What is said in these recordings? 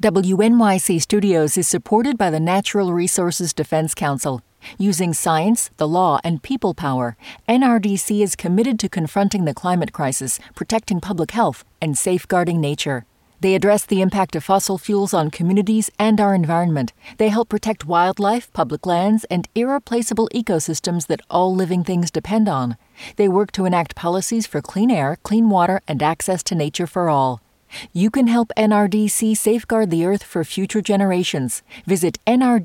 WNYC Studios is supported by the Natural Resources Defense Council. Using science, the law, and people power, NRDC is committed to confronting the climate crisis, protecting public health, and safeguarding nature. They address the impact of fossil fuels on communities and our environment. They help protect wildlife, public lands, and irreplaceable ecosystems that all living things depend on. They work to enact policies for clean air, clean water, and access to nature for all. You can help NRDC safeguard the Earth for future generations. Visit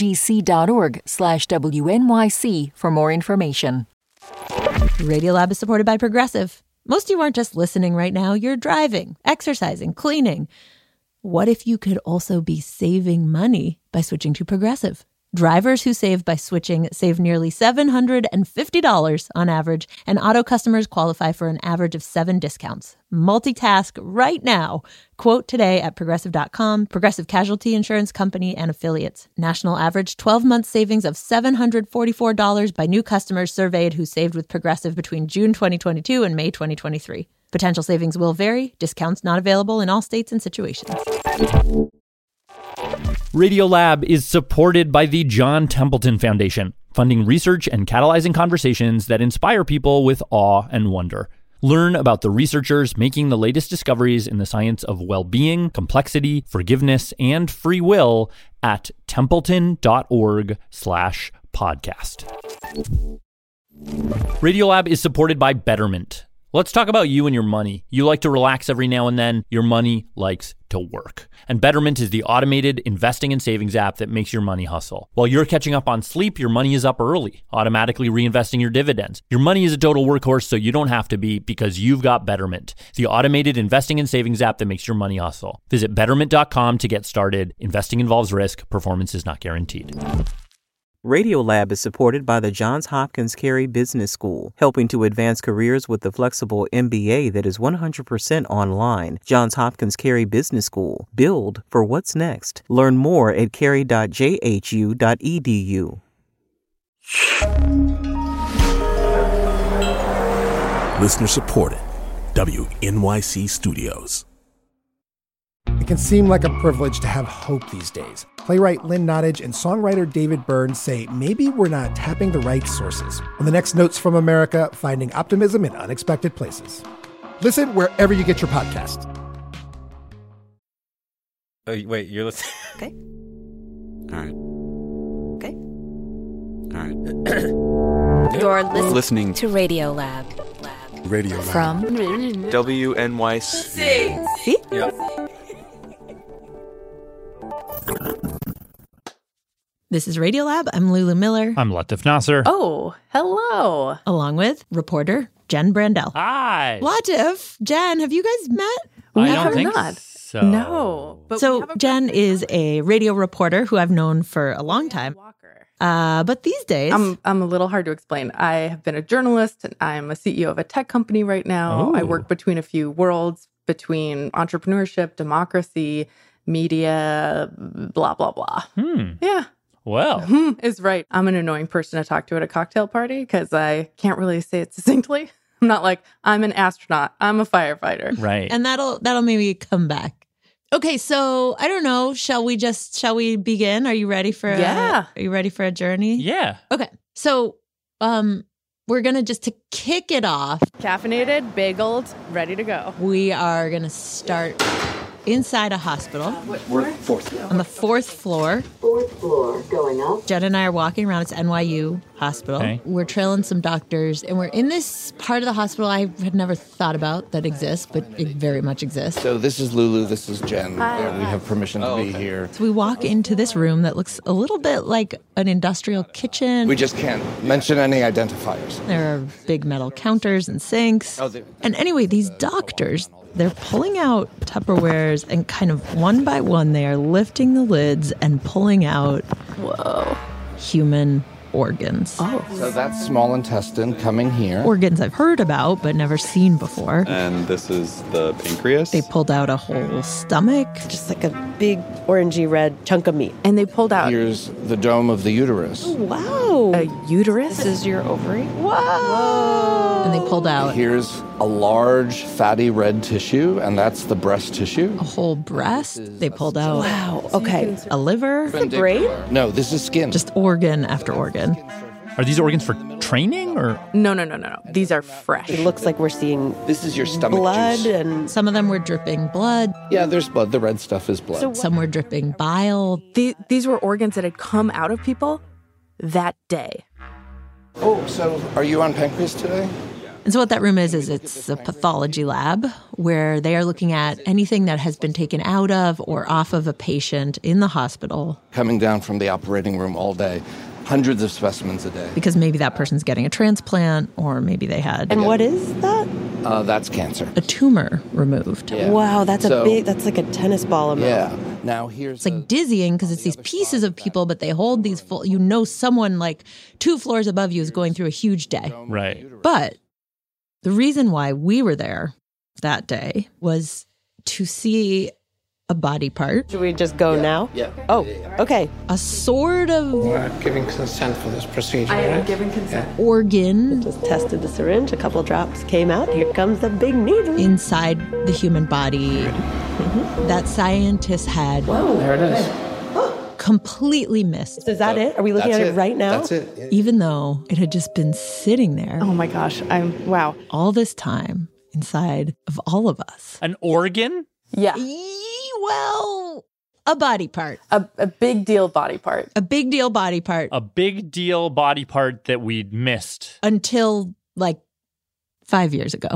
nrdc.org/WNYC for more information. Radiolab is supported by Progressive. Most of you aren't just listening right now. You're driving, exercising, cleaning. What if you could also be saving money by switching to Progressive? Drivers who save by switching save nearly $750 on average, and auto customers qualify for an average of 7 discounts. Multitask right now. Quote today at Progressive.com. Progressive Casualty Insurance Company and Affiliates. National average 12-month savings of $744 by new customers surveyed who saved with Progressive between June 2022 and May 2023. Potential savings will vary. Discounts not available in all states and situations. Radiolab is supported by the John Templeton Foundation, funding research and catalyzing conversations that inspire people with awe and wonder. Learn about the researchers making the latest discoveries in the science of well-being, complexity, forgiveness, and free will at templeton.org/podcast. Radiolab is supported by Betterment. Let's talk about you and your money. You like to relax every now and then. Your money likes to work. And Betterment is the automated investing and savings app that makes your money hustle. While you're catching up on sleep, your money is up early, automatically reinvesting your dividends. Your money is a total workhorse, so you don't have to be, because you've got Betterment, the automated investing and savings app that makes your money hustle. Visit Betterment.com to get started. Investing involves risk. Performance is not guaranteed. Radiolab is supported by the Johns Hopkins Carey Business School, helping to advance careers with the flexible MBA that is 100% online. Johns Hopkins Carey Business School. Build for what's next. Learn more at carey.jhu.edu. Listener supported. WNYC Studios. It can seem like a privilege to have hope these days. Playwright Lynn Nottage and songwriter David Byrne say maybe we're not tapping the right sources. On the next Notes from America, finding optimism in unexpected places. Listen wherever you get your podcasts. Oh, wait, you're listening? Okay. All right. Okay. All right. You're Listening to Radiolab. Radio From WNYC. See? Yep. This is Radiolab. I'm Lulu Miller. I'm Latif Nasser. Oh, hello. Along with reporter Jen Brandel. Hi. Latif, Jen, have you guys met? I have don't think not. so. No. But So Jen is a radio reporter who I've known for a long time. But these days, I'm a little hard to explain. I have been a journalist and I'm a CEO of a tech company right now. Oh. I work between a few worlds, between entrepreneurship, democracy, media, blah, blah, blah. Yeah. Well. Is right. I'm an annoying person to talk to at a cocktail party because I can't really say it succinctly. I'm not like, I'm an astronaut. I'm a firefighter. Right. and that'll maybe come back. Okay, so I don't know. Shall we begin? Are you ready for? Yeah. Are you ready for a journey? Yeah. Okay, so we're gonna to kick it off. Caffeinated, bageled, ready to go. We are gonna start inside a hospital. We're fourth. On the fourth floor. Fourth floor, going up. Jen and I are walking around. It's NYU Hospital. Okay. We're trailing some doctors, and we're in this part of the hospital I had never thought about that exists, but it very much exists. So this is Lulu, this is Jen. We have permission to be here. So we walk into this room that looks a little bit like an industrial kitchen. We just can't mention any identifiers. There are big metal counters and sinks. And anyway, these doctors, they're pulling out Tupperwares and kind of one by one, they are lifting the lids and pulling out human organs. Oh. So that's small intestine coming here. Organs I've heard about but never seen before. And this is the pancreas. They pulled out a whole stomach. Just like a big orangey red chunk of meat. And they pulled out. Here's the dome of the uterus. Wow. A uterus? This is your ovary. Whoa! And they pulled out Here's a large, fatty red tissue, and that's the breast tissue. a whole breast. They pulled out Wow. Okay. a liver. The brain? No, this is skin. Just organ after organ. Are these organs for training or? No. These are fresh. It looks like we're seeing This is your stomach blood juice. and Some of them were dripping blood. Yeah, there's blood. The red stuff is blood. Some were dripping bile. These were organs that had come out of people that day. Oh, so are you on pancreas today? And so what that room is it's a pathology lab where they are looking at anything that has been taken out of or off of a patient in the hospital Coming down from the operating room all day. Hundreds of specimens a day. because maybe that person's getting a transplant or maybe they had And what is that? That's cancer. a tumor removed. Yeah. Wow, that's So- that's like a tennis ball amount. Yeah. Now here's It's like dizzying because it's these pieces of people, but they hold these full, someone like 2 floors above you is going through a huge day. Right. But the reason why we were there that day was to see a body part, Should we just go now? Yeah. Oh, okay. a sort of Giving consent for this procedure. I am right? giving consent. organ Just tested the syringe. A couple drops came out. Here comes the big needle. inside the human body that scientists had There it is. completely missed, Is that it? Are we looking at it right now? That's it. even though it had just been sitting there Oh my gosh. Wow. all this time inside of all of us. An organ? Yeah. Well, a body part, A big deal body part. a big deal body part A big deal body part that we'd missed. until like 5 years ago.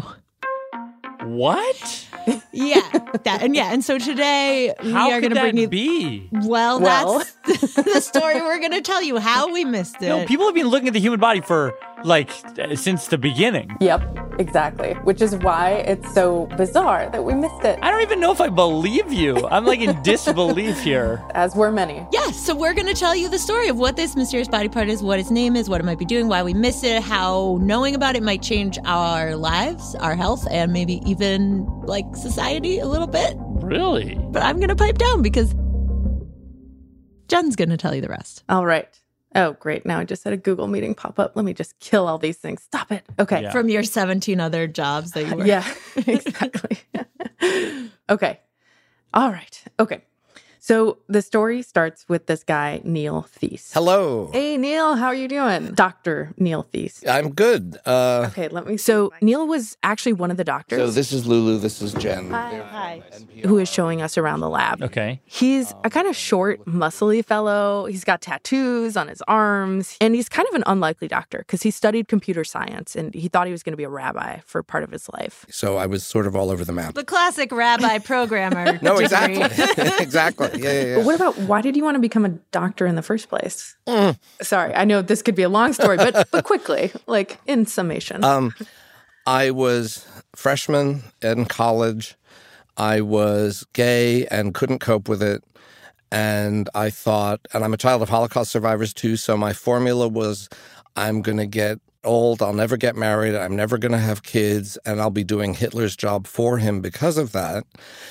What? And so today How we are could going to bring that you. be? Well, that's the story we're going to tell you how we missed it. No, people have been looking at the human body for since the beginning. Yep, exactly. Which is why it's so bizarre that we missed it. I don't even know if I believe you. I'm like in disbelief here. As were many. Yeah, so we're going to tell you the story of what this mysterious body part is, what its name is, what it might be doing, why we missed it, how knowing about it might change our lives, our health, and maybe even like society a little bit. Really? But I'm going to pipe down because Jen's going to tell you the rest. All right. Oh, great. Now I just had a Google meeting pop up. Let me just kill all these things. Stop it. Okay. Yeah. From your 17 other jobs that you work. Yeah, exactly. Okay. All right. Okay. So the story starts with this guy, Neil Thies. Hello. Hey, Neil, how are you doing? Dr. Neil Thies. I'm good. Okay, let me. So Neil was actually one of the doctors. So this is Lulu. This is Jen. Hi. Who is showing us around the lab. Okay. He's a kind of short, muscly fellow. He's got tattoos on his arms, and he's kind of an unlikely doctor because he studied computer science and he thought he was going to be a rabbi for part of his life. So I was sort of all over the map. The classic rabbi programmer. No, degree. exactly. Exactly. Yeah. But what about why did you want to become a doctor in the first place? Sorry, I know this could be a long story, but quickly, like in summation. I was freshman in college. I was gay and couldn't cope with it. And I thought, and I'm a child of Holocaust survivors too, so my formula was I'm going to get old, I'll never get married, I'm never going to have kids, and I'll be doing Hitler's job for him because of that.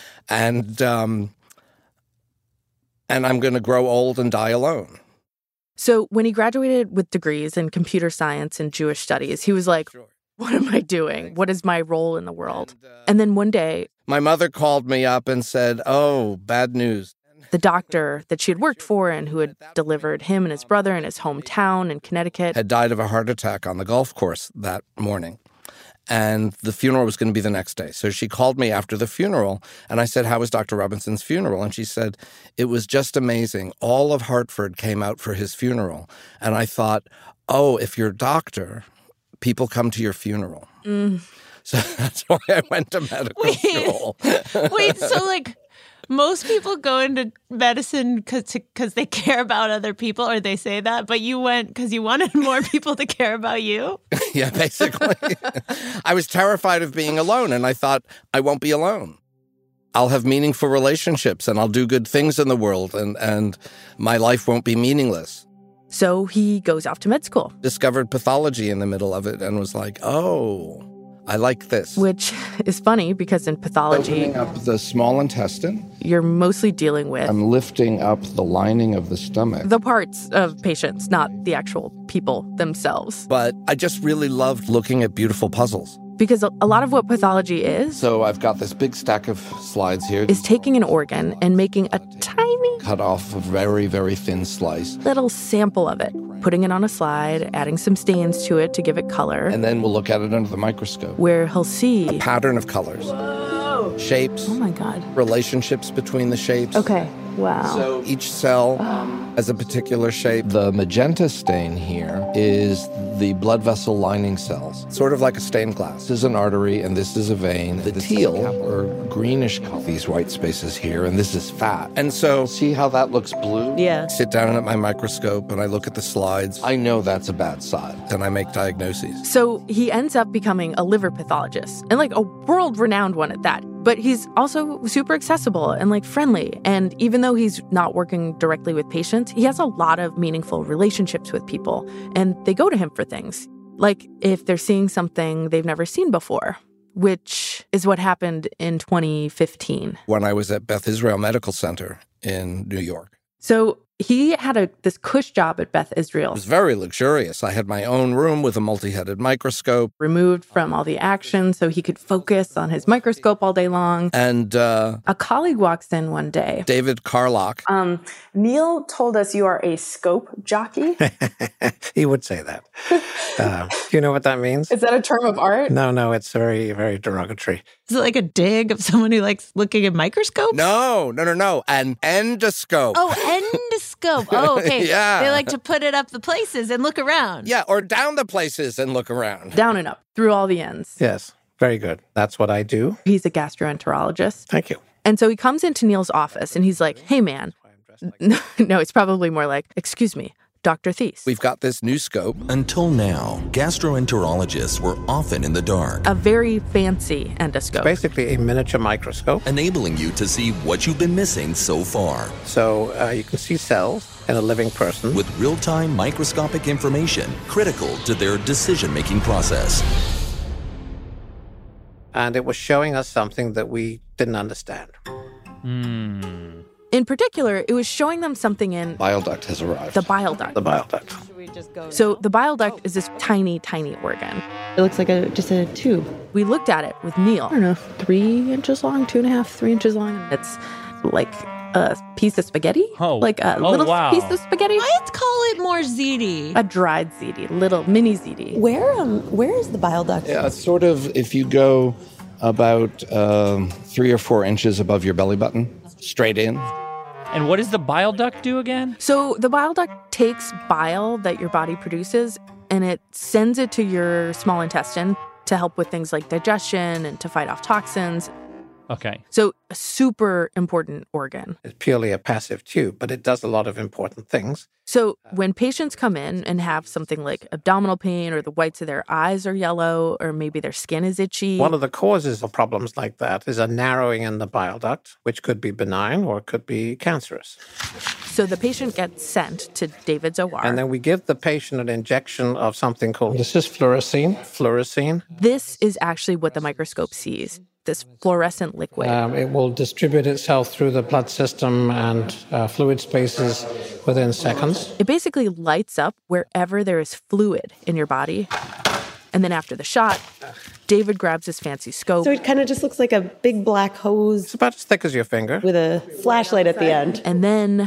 And I'm going to grow old and die alone. So when he graduated with degrees in computer science and Jewish studies, he was like, what am I doing? What is my role in the world? And then one day, my mother called me up and said, oh, bad news. The doctor that she had worked for and who had delivered him and his brother in his hometown in Connecticut had died of a heart attack on the golf course that morning. And the funeral was going to be the next day. So she called me after the funeral, and I said, how was Dr. Robinson's funeral? And she said, it was just amazing. All of Hartford came out for his funeral. And I thought, oh, if you're a doctor, people come to your funeral. So that's why I went to medical school. Wait, so like most people go into medicine because they care about other people, or they say that, but you went because you wanted more people to care about you? Yeah, basically. I was terrified of being alone, and I thought, I won't be alone. I'll have meaningful relationships, and I'll do good things in the world, and my life won't be meaningless. So he goes off to med school. Discovered pathology in the middle of it and was like, oh, I like this. Which is funny because in pathology, Opening up the small intestine. You're mostly dealing with I'm lifting up the lining of the stomach. the parts of patients, not the actual people themselves. But I just really loved looking at beautiful puzzles. Because a lot of what pathology is So I've got this big stack of slides here. is taking an organ and making a tiny Cut off a very, very thin slice. little sample of it, putting it on a slide, adding some stains to it to give it color, And then we'll look at it under the microscope. where he'll see Pattern of colors. Shapes. Oh my God. Relationships between the shapes. Okay. Wow. So each cell has a particular shape. The magenta stain here is the blood vessel lining cells, sort of like a stained glass. This is an artery and this is a vein. The teal or greenish color, these white spaces here, and this is fat. And so see how that looks blue? Yeah. Sit down at my microscope and I look at the slides. I know that's a bad side. Then I make diagnoses. So he ends up becoming a liver pathologist, and like a world-renowned one at that. But he's also super accessible and like friendly. And even though he's not working directly with patients, he has a lot of meaningful relationships with people. And they go to him for things, like if they're seeing something they've never seen before, which is what happened in 2015. When I was at Beth Israel Medical Center in New York. So he had this cush job at Beth Israel. It was very luxurious. I had my own room with a multi-headed microscope. Removed from all the action so he could focus on his microscope all day long. And a colleague walks in one day. David Carlock. Neil told us you are a scope jockey. He would say that. Do you know what that means? Is that a term of art? No, it's very, very derogatory. Is it like a dig of someone who likes looking at microscopes? No. An endoscope. Oh, endoscope. Oh, okay. Yeah. They like to put it up the places and look around. Yeah, or down the places and look around. Down and up, through all the ends. Yes, very good. That's what I do. He's a gastroenterologist. Thank you. And so he comes into Neil's office and he's like, hey, man. No, it's probably more like, excuse me, Dr. Thies. We've got this new scope. Until now, gastroenterologists were often in the dark. A very fancy endoscope. Basically a miniature microscope. Enabling you to see what you've been missing so far. So you can see cells in a living person. With real-time microscopic information critical to their decision-making process. And it was showing us something that we didn't understand. In particular, it was showing them something in... Bile duct has arrived. The bile duct. The bile duct. So the bile duct is this tiny, tiny organ. It looks like just a tube. We looked at it with Neil. I don't know, 3 inches long, 2.5, 3 inches long. It's like a piece of spaghetti. Oh, like a little piece of spaghetti. Let's call it more ziti. A dried ziti, little mini ziti. Where is the bile duct? Yeah, it's sort of if you go about 3 or 4 inches above your belly button, straight in. And what does the bile duct do again? So the bile duct takes bile that your body produces and it sends it to your small intestine to help with things like digestion and to fight off toxins. Okay. So a super important organ. It's purely a passive tube, but it does a lot of important things. So when patients come in and have something like abdominal pain or the whites of their eyes are yellow or maybe their skin is itchy. One of the causes of problems like that is a narrowing in the bile duct, which could be benign or it could be cancerous. So the patient gets sent to David's OR. And then we give the patient an injection of something called, this is fluorescein. This is actually what the microscope sees, this fluorescent liquid. It will distribute itself through the blood system and fluid spaces within seconds. It basically lights up wherever there is fluid in your body. And then after the shot, David grabs his fancy scope. So it kind of just looks like a big black hose. It's about as thick as your finger. With a flashlight at the end. And then,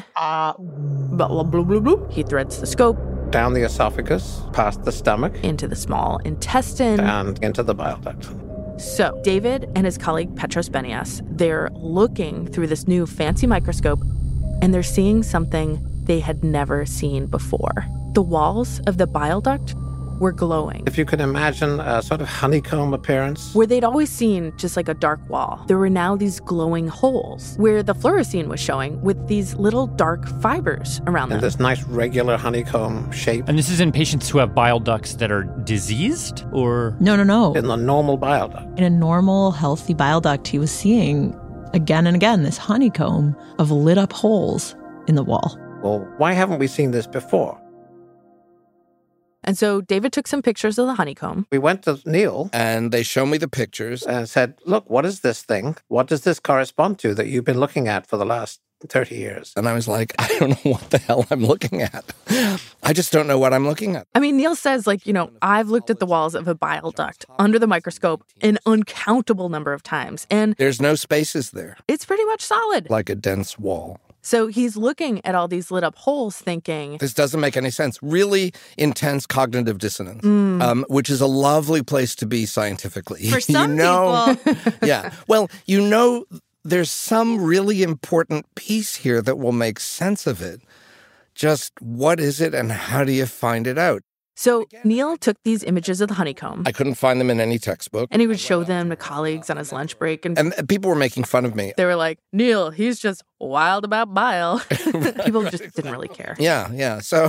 he threads the scope. Down the esophagus, past the stomach. Into the small intestine. And into the bile duct. So David and his colleague Petros Benias, they're looking through this new fancy microscope and they're seeing something they had never seen before. The walls of the bile duct were glowing. If you could imagine a sort of honeycomb appearance. Where they'd always seen just like a dark wall, there were now these glowing holes where the fluorescein was showing with these little dark fibers around them. And this nice regular honeycomb shape. And this is in patients who have bile ducts that are diseased or? No. In the normal bile duct. In a normal, healthy bile duct, he was seeing again and again this honeycomb of lit up holes in the wall. Well, why haven't we seen this before? And so David took some pictures of the honeycomb. We went to Neil. And they show me the pictures. And said, look, what is this thing? What does this correspond to that you've been looking at for the last 30 years? And I was like, I don't know what the hell I'm looking at. I just don't know what I'm looking at. I mean, Neil says, I've looked at the walls of a bile duct under the microscope an uncountable number of times. And there's no spaces there. It's pretty much solid. Like a dense wall. So he's looking at all these lit up holes thinking, this doesn't make any sense. Really intense cognitive dissonance, which is a lovely place to be scientifically. For some people. Yeah. Well, there's some really important piece here that will make sense of it. Just what is it and how do you find it out? So Neil took these images of the honeycomb. I couldn't find them in any textbook. And he would show them to colleagues on his lunch break. And people were making fun of me. They were like, Neil, he's just wild about bile. People just didn't really care. Yeah. So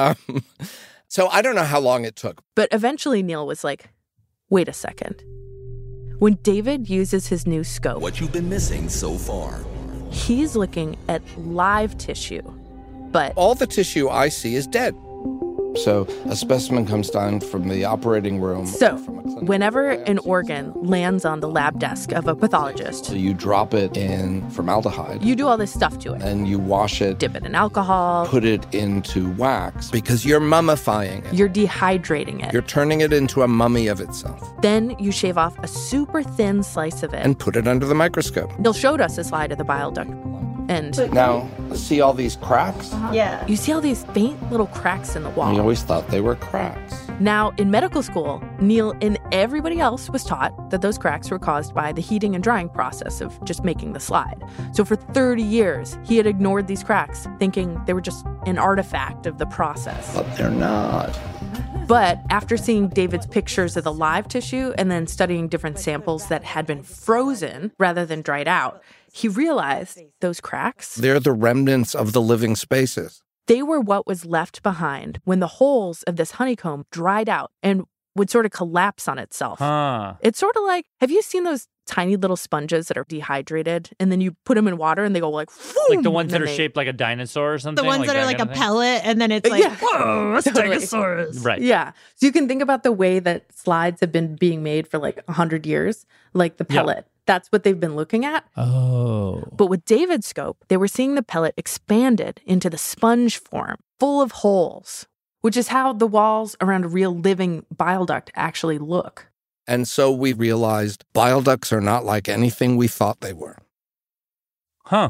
I don't know how long it took. But eventually Neil was like, wait a second. When David uses his new scope, what you've been missing so far, he's looking at live tissue. But all the tissue I see is dead. So a specimen comes down from the operating room. So whenever an organ lands on the lab desk of a pathologist, so you drop it in formaldehyde. You do all this stuff to it. And you wash it. Dip it in alcohol. Put it into wax because you're mummifying it. You're dehydrating it. You're turning it into a mummy of itself. Then you shave off a super thin slice of it. And put it under the microscope. Neil showed us a slide of the bile duct. And now, see all these cracks? Yeah. You see all these faint little cracks in the wall. You always thought they were cracks. Now, in medical school, Neil and everybody else was taught that those cracks were caused by the heating and drying process of just making the slide. So for 30 years, he had ignored these cracks, thinking they were just an artifact of the process. But they're not. But after seeing David's pictures of the live tissue and then studying different samples that had been frozen rather than dried out, he realized those cracks, they're the remnants of the living spaces. They were what was left behind when the holes of this honeycomb dried out and would sort of collapse on itself. It's sort of like, have you seen those tiny little sponges that are dehydrated and then you put them in water and they go like, whoom, like the ones that are shaped like a dinosaur or something? The ones that are like a pellet and then it's like, whoa, a stegosaurus. Right. Yeah. So you can think about the way that slides have been being made for like 100 years, like the pellet. Yeah. That's what they've been looking at. Oh. But with David's scope, they were seeing the pellet expanded into the sponge form, full of holes, which is how the walls around a real living bile duct actually look. And so we realized bile ducts are not like anything we thought they were. Huh.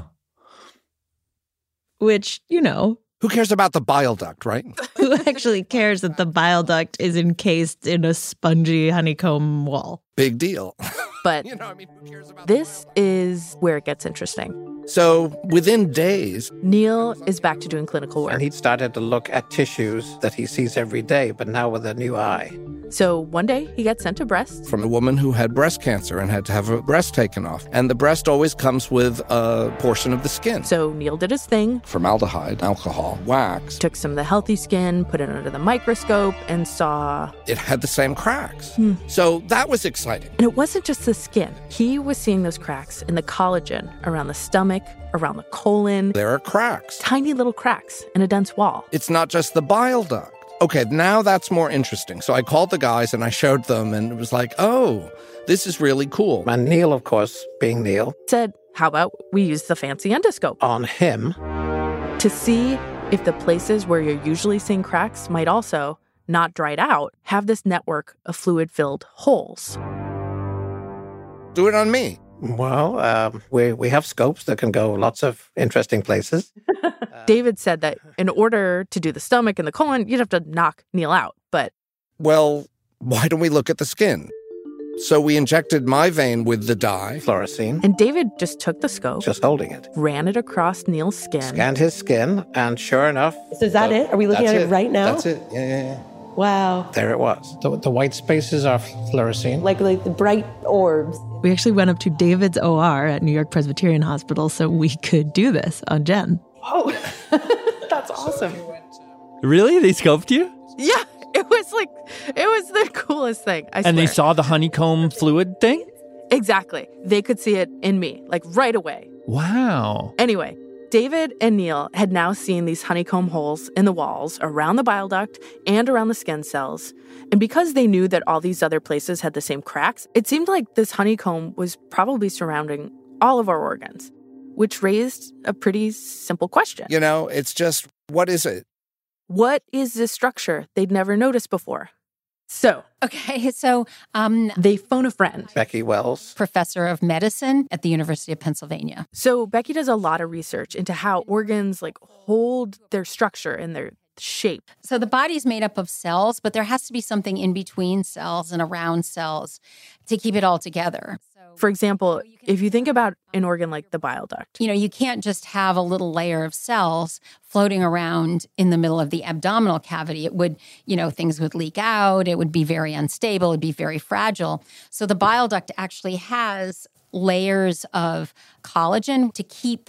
Which, who cares about the bile duct, right? Who actually cares that the bile duct is encased in a spongy honeycomb wall? Big deal. But who cares about this is where it gets interesting. So within days, Neil is back to doing clinical work. And he'd started to look at tissues that he sees every day, but now with a new eye. So one day he gets sent a breast. From a woman who had breast cancer and had to have a breast taken off. And the breast always comes with a portion of the skin. So Neil did his thing. Formaldehyde, alcohol, wax. Took some of the healthy skin, put it under the microscope, and saw it had the same cracks. So that was exciting. And it wasn't just the skin. He was seeing those cracks in the collagen around the stomach, around the colon. There are cracks. Tiny little cracks in a dense wall. It's not just the bile duct. Okay, now that's more interesting. So I called the guys and I showed them and it was like, oh, this is really cool. And Neil, of course, being Neil, said, how about we use the fancy endoscope on him to see if the places where you're usually seeing cracks might also, not dried out, have this network of fluid-filled holes. Do it on me. Well, we have scopes that can go lots of interesting places. David said that in order to do the stomach and the colon, you'd have to knock Neil out, but... Well, why don't we look at the skin? So we injected my vein with the dye. Fluorescein. And David just took the scope. Just holding it. Ran it across Neil's skin. Scanned his skin, and sure enough... So is that it? Are we looking at it right now? That's it. Yeah. Wow. There it was. The white spaces are fluorescein. Like the bright orbs. We actually went up to David's OR at New York Presbyterian Hospital so we could do this on Jen. Oh, that's awesome. Really? They scoped you? Yeah. It was the coolest thing, I swear. And they saw the honeycomb fluid thing? Exactly. They could see it in me, like right away. Wow. Anyway, David and Neil had now seen these honeycomb holes in the walls around the bile duct and around the skin cells. And because they knew that all these other places had the same cracks, it seemed like this honeycomb was probably surrounding all of our organs, which raised a pretty simple question. You know, it's just, what is it? What is this structure they'd never noticed before? So they phone a friend. Becky Wells, professor of medicine at the University of Pennsylvania. So Becky does a lot of research into how organs hold their structure and their shape. So the body's made up of cells, but there has to be something in between cells and around cells to keep it all together. For example, if you think about an organ like the bile duct. You can't just have a little layer of cells floating around in the middle of the abdominal cavity. It would, things would leak out. It would be very unstable. It would be very fragile. So the bile duct actually has layers of collagen to keep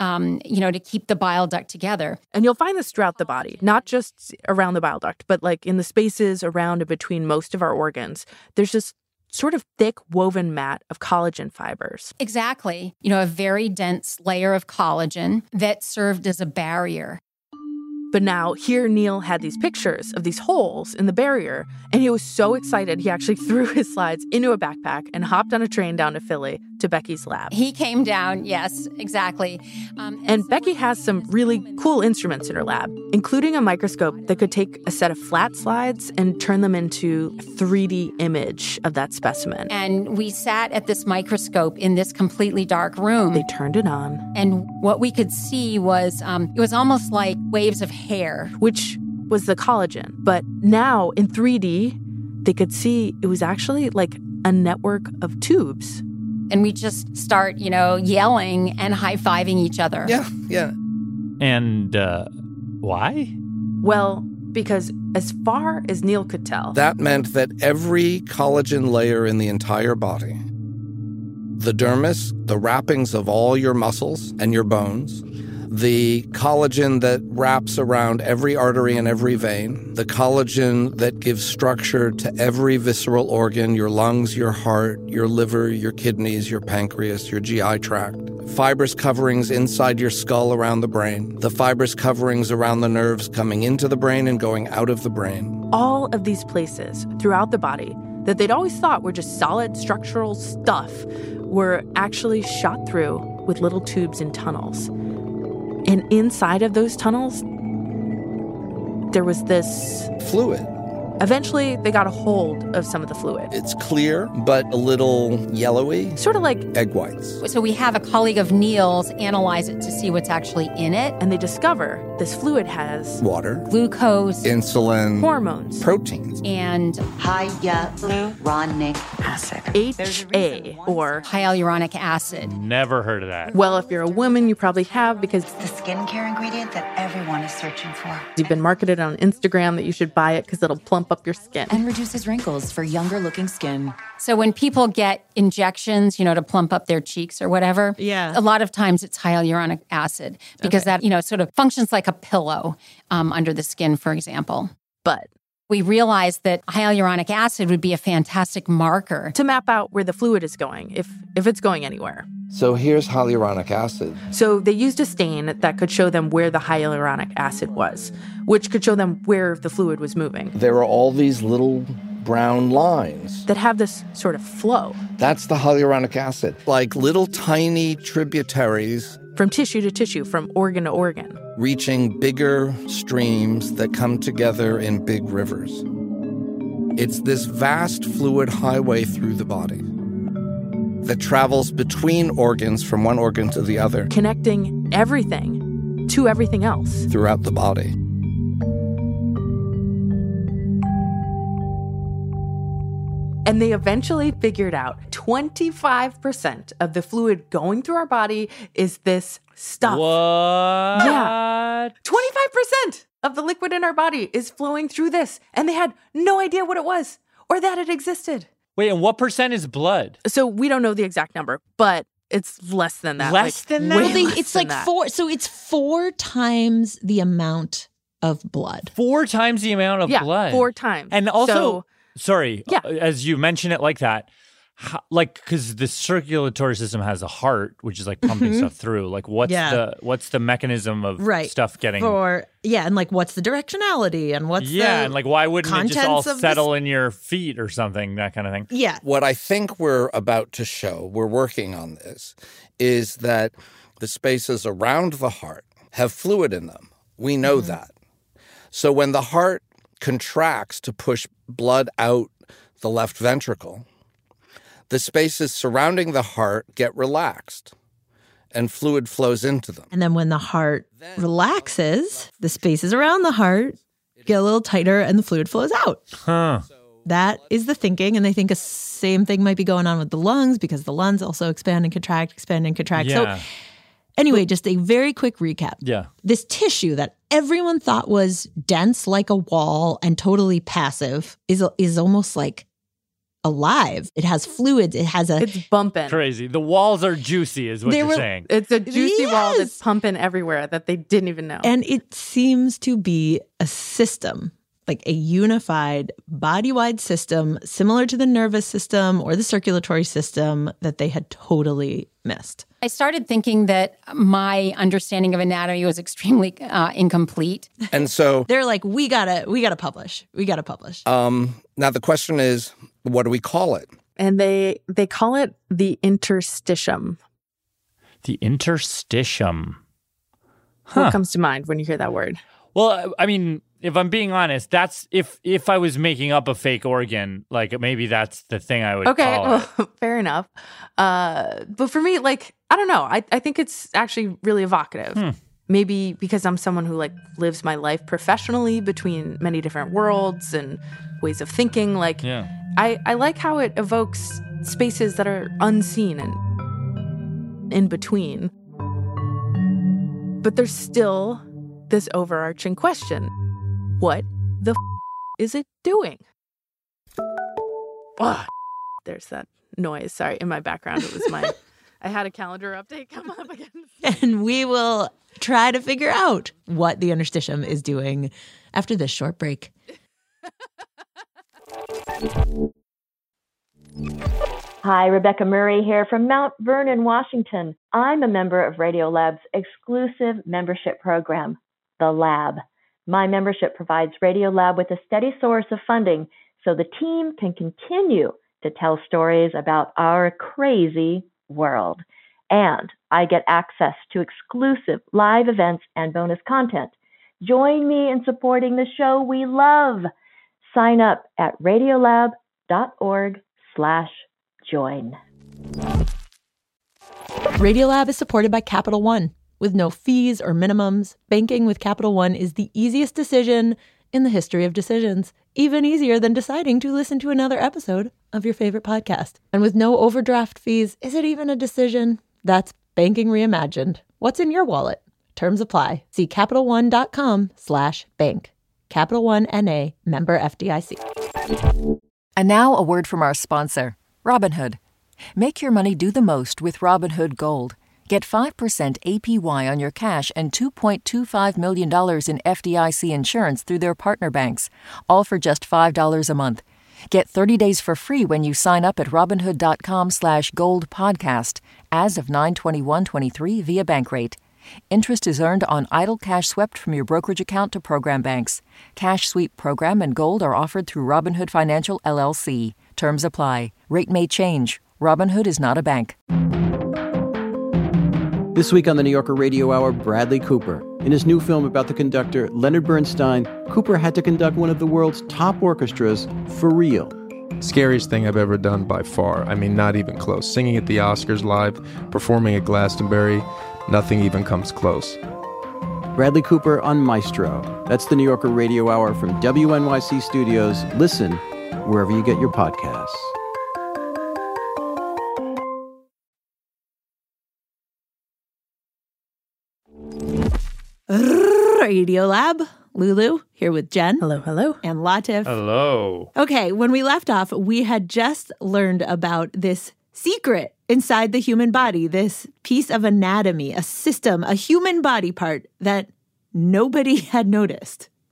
the bile duct together. And you'll find this throughout the body, not just around the bile duct, but in the spaces around and between most of our organs. There's this sort of thick woven mat of collagen fibers. Exactly. A very dense layer of collagen that served as a barrier. But now, here Neil had these pictures of these holes in the barrier, and he was so excited he actually threw his slides into a backpack and hopped on a train down to Philly to Becky's lab. He came down, yes, exactly. And Becky has some really cool instruments in her lab, including a microscope that could take a set of flat slides and turn them into a 3D image of that specimen. And we sat at this microscope in this completely dark room. They turned it on. And what we could see was, it was almost like waves of hair. Which was the collagen. But now, in 3D, they could see it was actually like a network of tubes. And we just start, yelling and high-fiving each other. Yeah. And why? Well, because as far as Neil could tell, that meant that every collagen layer in the entire body, the dermis, the wrappings of all your muscles and your bones, the collagen that wraps around every artery and every vein, the collagen that gives structure to every visceral organ, your lungs, your heart, your liver, your kidneys, your pancreas, your GI tract, fibrous coverings inside your skull around the brain, the fibrous coverings around the nerves coming into the brain and going out of the brain. All of these places throughout the body that they'd always thought were just solid structural stuff were actually shot through with little tubes and tunnels. And inside of those tunnels, there was this fluid. Eventually, they got a hold of some of the fluid. It's clear, but a little yellowy. Sort of like egg whites. So we have a colleague of Neil's analyze it to see what's actually in it. And they discover this fluid has water, glucose, insulin, hormones, proteins, and hyaluronic acid. HA, or hyaluronic acid. Never heard of that. Well, if you're a woman, you probably have, because it's the skincare ingredient that everyone is searching for. You've been marketed on Instagram that you should buy it because it'll plump up your skin. And reduces wrinkles for younger looking skin. So when people get injections, to plump up their cheeks or whatever, a lot of times it's hyaluronic acid because that, sort of functions like a pillow under the skin, for example. But we realized that hyaluronic acid would be a fantastic marker to map out where the fluid is going, if it's going anywhere. So here's hyaluronic acid. So they used a stain that could show them where the hyaluronic acid was, which could show them where the fluid was moving. There are all these little brown lines that have this sort of flow. That's the hyaluronic acid, like little tiny tributaries. From tissue to tissue, from organ to organ. Reaching bigger streams that come together in big rivers. It's this vast fluid highway through the body that travels between organs from one organ to the other. Connecting everything to everything else. Throughout the body. And they eventually figured out 25% of the fluid going through our body is this stuff. What? Yeah. 25% of the liquid in our body is flowing through this. And they had no idea what it was or that it existed. Wait, and what percent is blood? So we don't know the exact number, but it's less than that. Less than that? It's like 4. So it's 4 times the amount of blood. 4 times the amount of blood? Yeah, 4 times. And also... Sorry, yeah. As you mention it like that, because the circulatory system has a heart, which is like pumping stuff through. Like, what's the mechanism of stuff getting and like what's the directionality and what's and like why wouldn't it just all settle in your feet or something, that kind of thing? Yeah. What I think we're about to show, we're working on this, is that the spaces around the heart have fluid in them. We know that. So when the heart contracts to push blood out the left ventricle, the spaces surrounding the heart get relaxed and fluid flows into them. And then when the heart relaxes, the spaces around the heart get a little tighter and the fluid flows out. That is the thinking. And they think a same thing might be going on with the lungs because the lungs also expand and contract. Yeah. So anyway, just a very quick recap. Yeah. This tissue that everyone thought was dense like a wall and totally passive is almost like alive. It has fluids. It's bumping. Crazy. The walls are juicy is what you're saying. It's a juicy wall that's pumping everywhere that they didn't even know. And it seems to be a system, like a unified body-wide system similar to the nervous system or the circulatory system that they had totally missed. I started thinking that my understanding of anatomy was extremely incomplete. And so they're like, we gotta publish. Now the question is, what do we call it? And they call it the interstitium. The interstitium. What comes to mind when you hear that word? Well, I mean, if I'm being honest, that's if I was making up a fake organ, like maybe that's the thing I would call it. Fair enough. But for me, like, I don't know. I think it's actually really evocative. Maybe because I'm someone who like lives my life professionally between many different worlds and ways of thinking. Like, I like how it evokes spaces that are unseen and in between. But there's still this overarching question. What the is it doing? Oh, there's that noise. Sorry, in my background, it was I had a calendar update come up again. And we will try to figure out what the interstitium is doing after this short break. Hi, Rebecca Murray here from Mount Vernon, Washington. I'm a member of Radiolab's exclusive membership program, The Lab. My membership provides Radiolab with a steady source of funding so the team can continue to tell stories about our crazy world. And I get access to exclusive live events and bonus content. Join me in supporting the show we love. Sign up at radiolab.org/join. Radiolab is supported by Capital One. With no fees or minimums, banking with Capital One is the easiest decision in the history of decisions. Even easier than deciding to listen to another episode of your favorite podcast. And with no overdraft fees, is it even a decision? That's banking reimagined. What's in your wallet? Terms apply. See CapitalOne.com/bank. Capital One N.A., member FDIC. And now a word from our sponsor, Robinhood. Make your money do the most with Robinhood Gold. Get 5% APY on your cash and $2.25 million in FDIC insurance through their partner banks, all for just $5 a month. Get 30 days for free when you sign up at Robinhood.com/goldpodcast as of 9/21/23 via Bankrate. Interest is earned on idle cash swept from your brokerage account to program banks. Cash sweep program and gold are offered through Robinhood Financial, LLC. Terms apply. Rate may change. Robinhood is not a bank. This week on the New Yorker Radio Hour, Bradley Cooper. In his new film about the conductor Leonard Bernstein, Cooper had to conduct one of the world's top orchestras for real. Scariest thing I've ever done by far. I mean, not even close. Singing at the Oscars live, performing at Glastonbury, nothing even comes close. Bradley Cooper on Maestro. That's the New Yorker Radio Hour from WNYC Studios. Listen wherever you get your podcasts. Radiolab. Lulu, here with Jen. Hello. And Latif. Hello. Okay, when we left off, we had just learned about this secret inside the human body, this piece of anatomy, a system, a human body part that nobody had noticed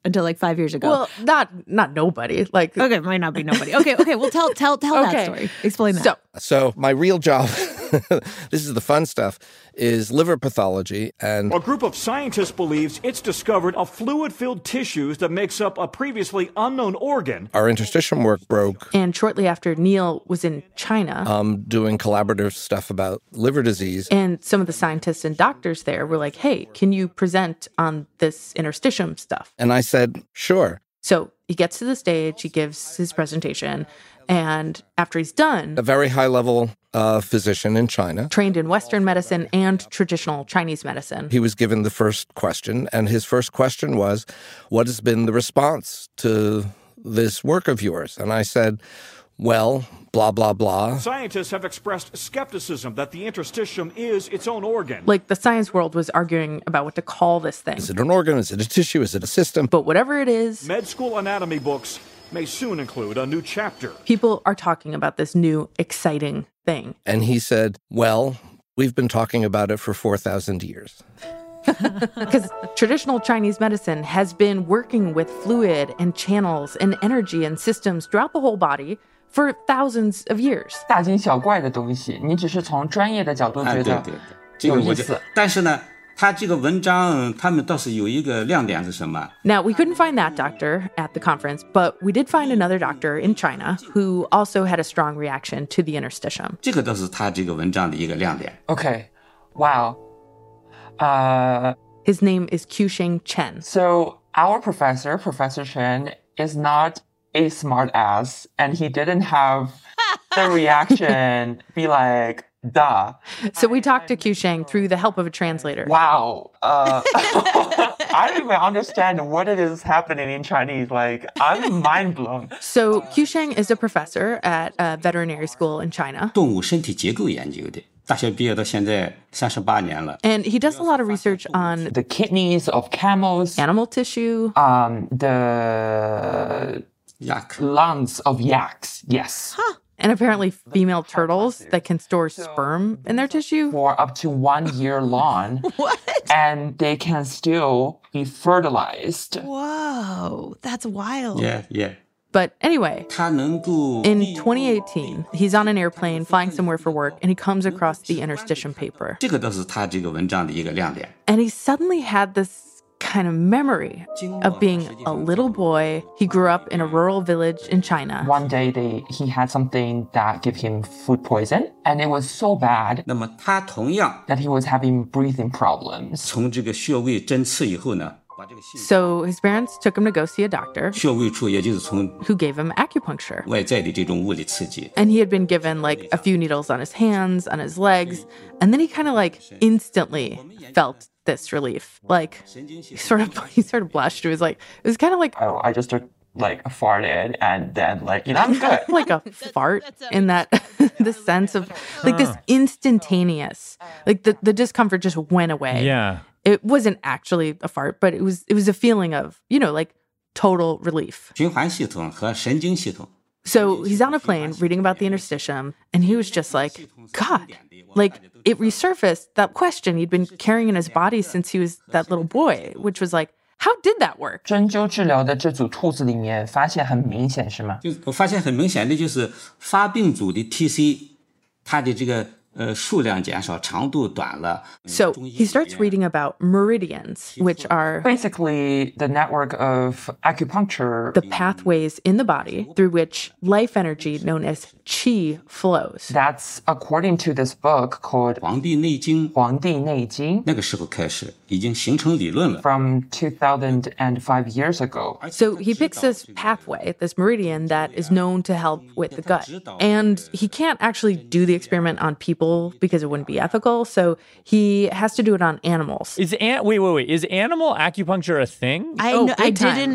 until like 5 years ago. Well, not nobody. Like, okay, it might not be nobody. Okay. Well, tell that story. Explain that. So my real job, this is the fun stuff, is liver pathology. And a group of scientists believes it's discovered a fluid-filled tissues that makes up a previously unknown organ. Our interstitium work broke. And shortly after, Neil was in China. Doing collaborative stuff about liver disease. And some of the scientists and doctors there were like, hey, can you present on this interstitium stuff? And I said, sure. So he gets to the stage, he gives his presentation, and after he's done... A very high-level physician in China. Trained in Western medicine and traditional Chinese medicine. He was given the first question, and his first question was, what has been the response to this work of yours? And I said, well, blah, blah, blah. Scientists have expressed skepticism that the interstitium is its own organ. Like, the science world was arguing about what to call this thing. Is it an organ? Is it a tissue? Is it a system? But whatever it is... Med school anatomy books may soon include a new chapter. People are talking about this new, exciting thing. And he said, well, we've been talking about it for 4,000 years. Because traditional Chinese medicine has been working with fluid and channels and energy and systems throughout the whole body for thousands of years. 大惊小怪的东西，你只是从专业的角度觉得有意思。 但是呢，他这个文章他们倒是有一个亮点是什么？ Now, we couldn't find that doctor at the conference, but we did find another doctor in China who also had a strong reaction to the interstitium. 这个倒是他这个文章的一个亮点。 Okay, wow. His name is Qiusheng Chen. So our professor, Professor Chen, is not a smart ass, and he didn't have the reaction be like, duh. So we talked to Qiusheng through the help of a translator. Wow. I don't even understand what it is happening in Chinese. Like, I'm mind blown. So Qiusheng is a professor at a veterinary school in China. 动物身体结构研究的。大学毕业到现在38年了。 And he does a lot of research on the kidneys of camels, animal tissue, the lungs of yaks. Yes. Huh. And apparently female turtles that can store sperm in their tissue. For up to 1 year long. What? And they can still be fertilized. Whoa, that's wild. Yeah. But anyway, in 2018, he's on an airplane flying somewhere for work, and he comes across the interstitium paper. 这个倒是他这个文章的一个亮点。 And he suddenly had this kind of memory of being a little boy. He grew up in a rural village in China. One day he had something that gave him food poison, and it was so bad 那么他同样 that he was having breathing problems. 从这个穴位针刺以后呢。 So his parents took him to go see a doctor 穴位处也就是从 who gave him acupuncture. 外在的这种物理刺激。 And he had been given like a few needles on his hands, on his legs, and then he kind of like instantly felt this relief. Like he sort of blushed. It was kind of like, oh, I just took like a farted and then like, you know, I'm good. Like a fart in that the sense of like this instantaneous, like the discomfort just went away. Yeah. It wasn't actually a fart, but it was a feeling of, you know, like total relief. 循环系统和神经系统。 So he's on a plane reading about the interstitium, and he was just like, God, like it resurfaced that question he'd been carrying in his body since he was that little boy, which was like, how did that work? 针灸治疗的这组兔子里面发现很明显是吗？ 我发现很明显的就是发病组的 TC， 它的这个数量减少，长度短了。 So he starts reading about meridians, which are basically the network of acupuncture, the pathways in the body through which life energy known as qi flows. That's according to this book called 黄帝内经。 黄帝内经。 那个时候开始已经形成理论了。 From 2005 years ago. So he picks this pathway, this meridian that is known to help with the gut. And he can't actually do the experiment on people because it wouldn't be ethical. So he has to do it on animals. Is animal acupuncture a thing? I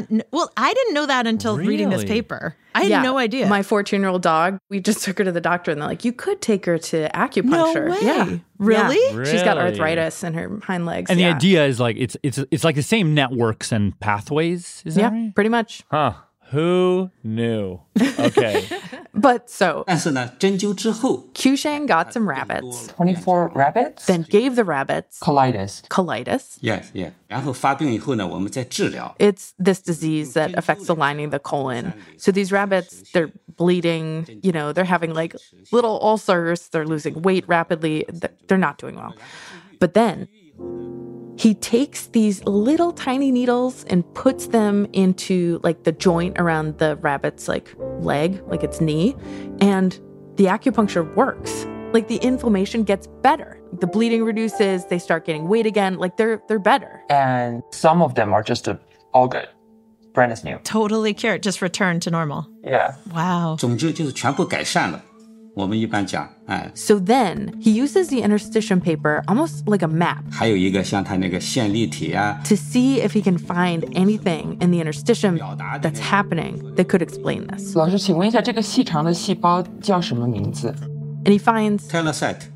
didn't know that until reading this paper. I had no idea. My 14-year-old dog, we just took her to the doctor and they're like, you could take her to acupuncture. No way. Yeah. Really? Yeah. She's got arthritis in her hind legs. And the idea is like it's like the same networks and pathways, is that right? Yeah, pretty much. Huh. Who knew? Okay. But so, 但是呢，针灸之后 Qiusheng got some rabbits, 24 rabbits? then gave the rabbits Colitis. Yes, yeah. 然后发病以后呢，我们再治疗。 It's this disease that affects the lining of the colon. So these rabbits, they're bleeding, they're having like little ulcers, they're losing weight rapidly, they're not doing well. But then he takes these little tiny needles and puts them into like the joint around the rabbit's like leg, like its knee, and the acupuncture works. Like the inflammation gets better. The bleeding reduces, they start getting weight again, like they're better. And some of them are just all good. Brand is new. Totally cured, just returned to normal. Yeah. Wow. 总之就是全部改善了。我们一般讲， So then he uses the interstitium paper almost like a map 还有一个像它那个线粒体啊 to see if he can find anything in the interstitium that's happening that could explain this. 老师，请问一下，这个细长的细胞叫什么名字？ And he finds telesite.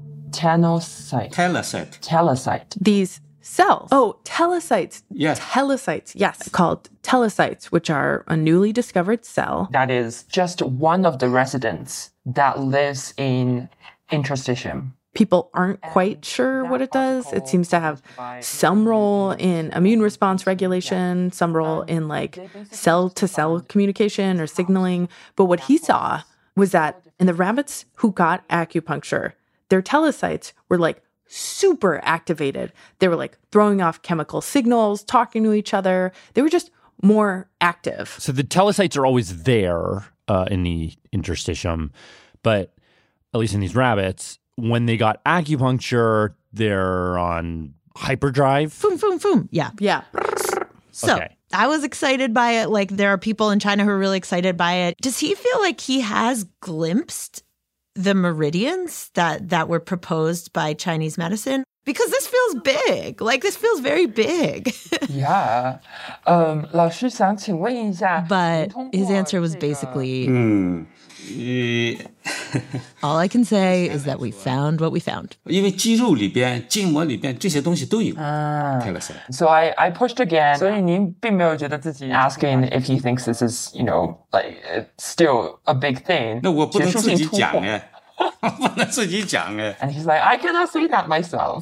These cells. Oh, telecites. Yes. Telecites, yes. Called telecites, which are a newly discovered cell. That is just one of the residents that lives in interstitium. People aren't quite sure what it does. It seems to have some role in immune response regulation, some role in like cell-to-cell communication or signaling. But what he saw was that in the rabbits who got acupuncture, their telecites were like super activated. They were like throwing off chemical signals, talking to each other. They were just more active. So the telecites are always there in the interstitium, but at least in these rabbits, when they got acupuncture, they're on hyperdrive. Boom, boom, boom. Yeah. Yeah. So Okay. I was excited by it. Like there are people in China who are really excited by it. Does he feel like he has glimpsed the meridians that were proposed by Chinese medicine? Because this feels big. Like this feels very big. Yeah. 老师想请问一下 But his answer was basically, 呃 all I can say is that we found what we found. 因为肌肉里边、筋膜里边这些东西都有 telesite。 So I pushed again. 所以您并没有觉得自己 asking if he thinks this is, like it's still a big thing. 那我不能自己讲哎，不能自己讲哎。 And he's like, I cannot say that myself.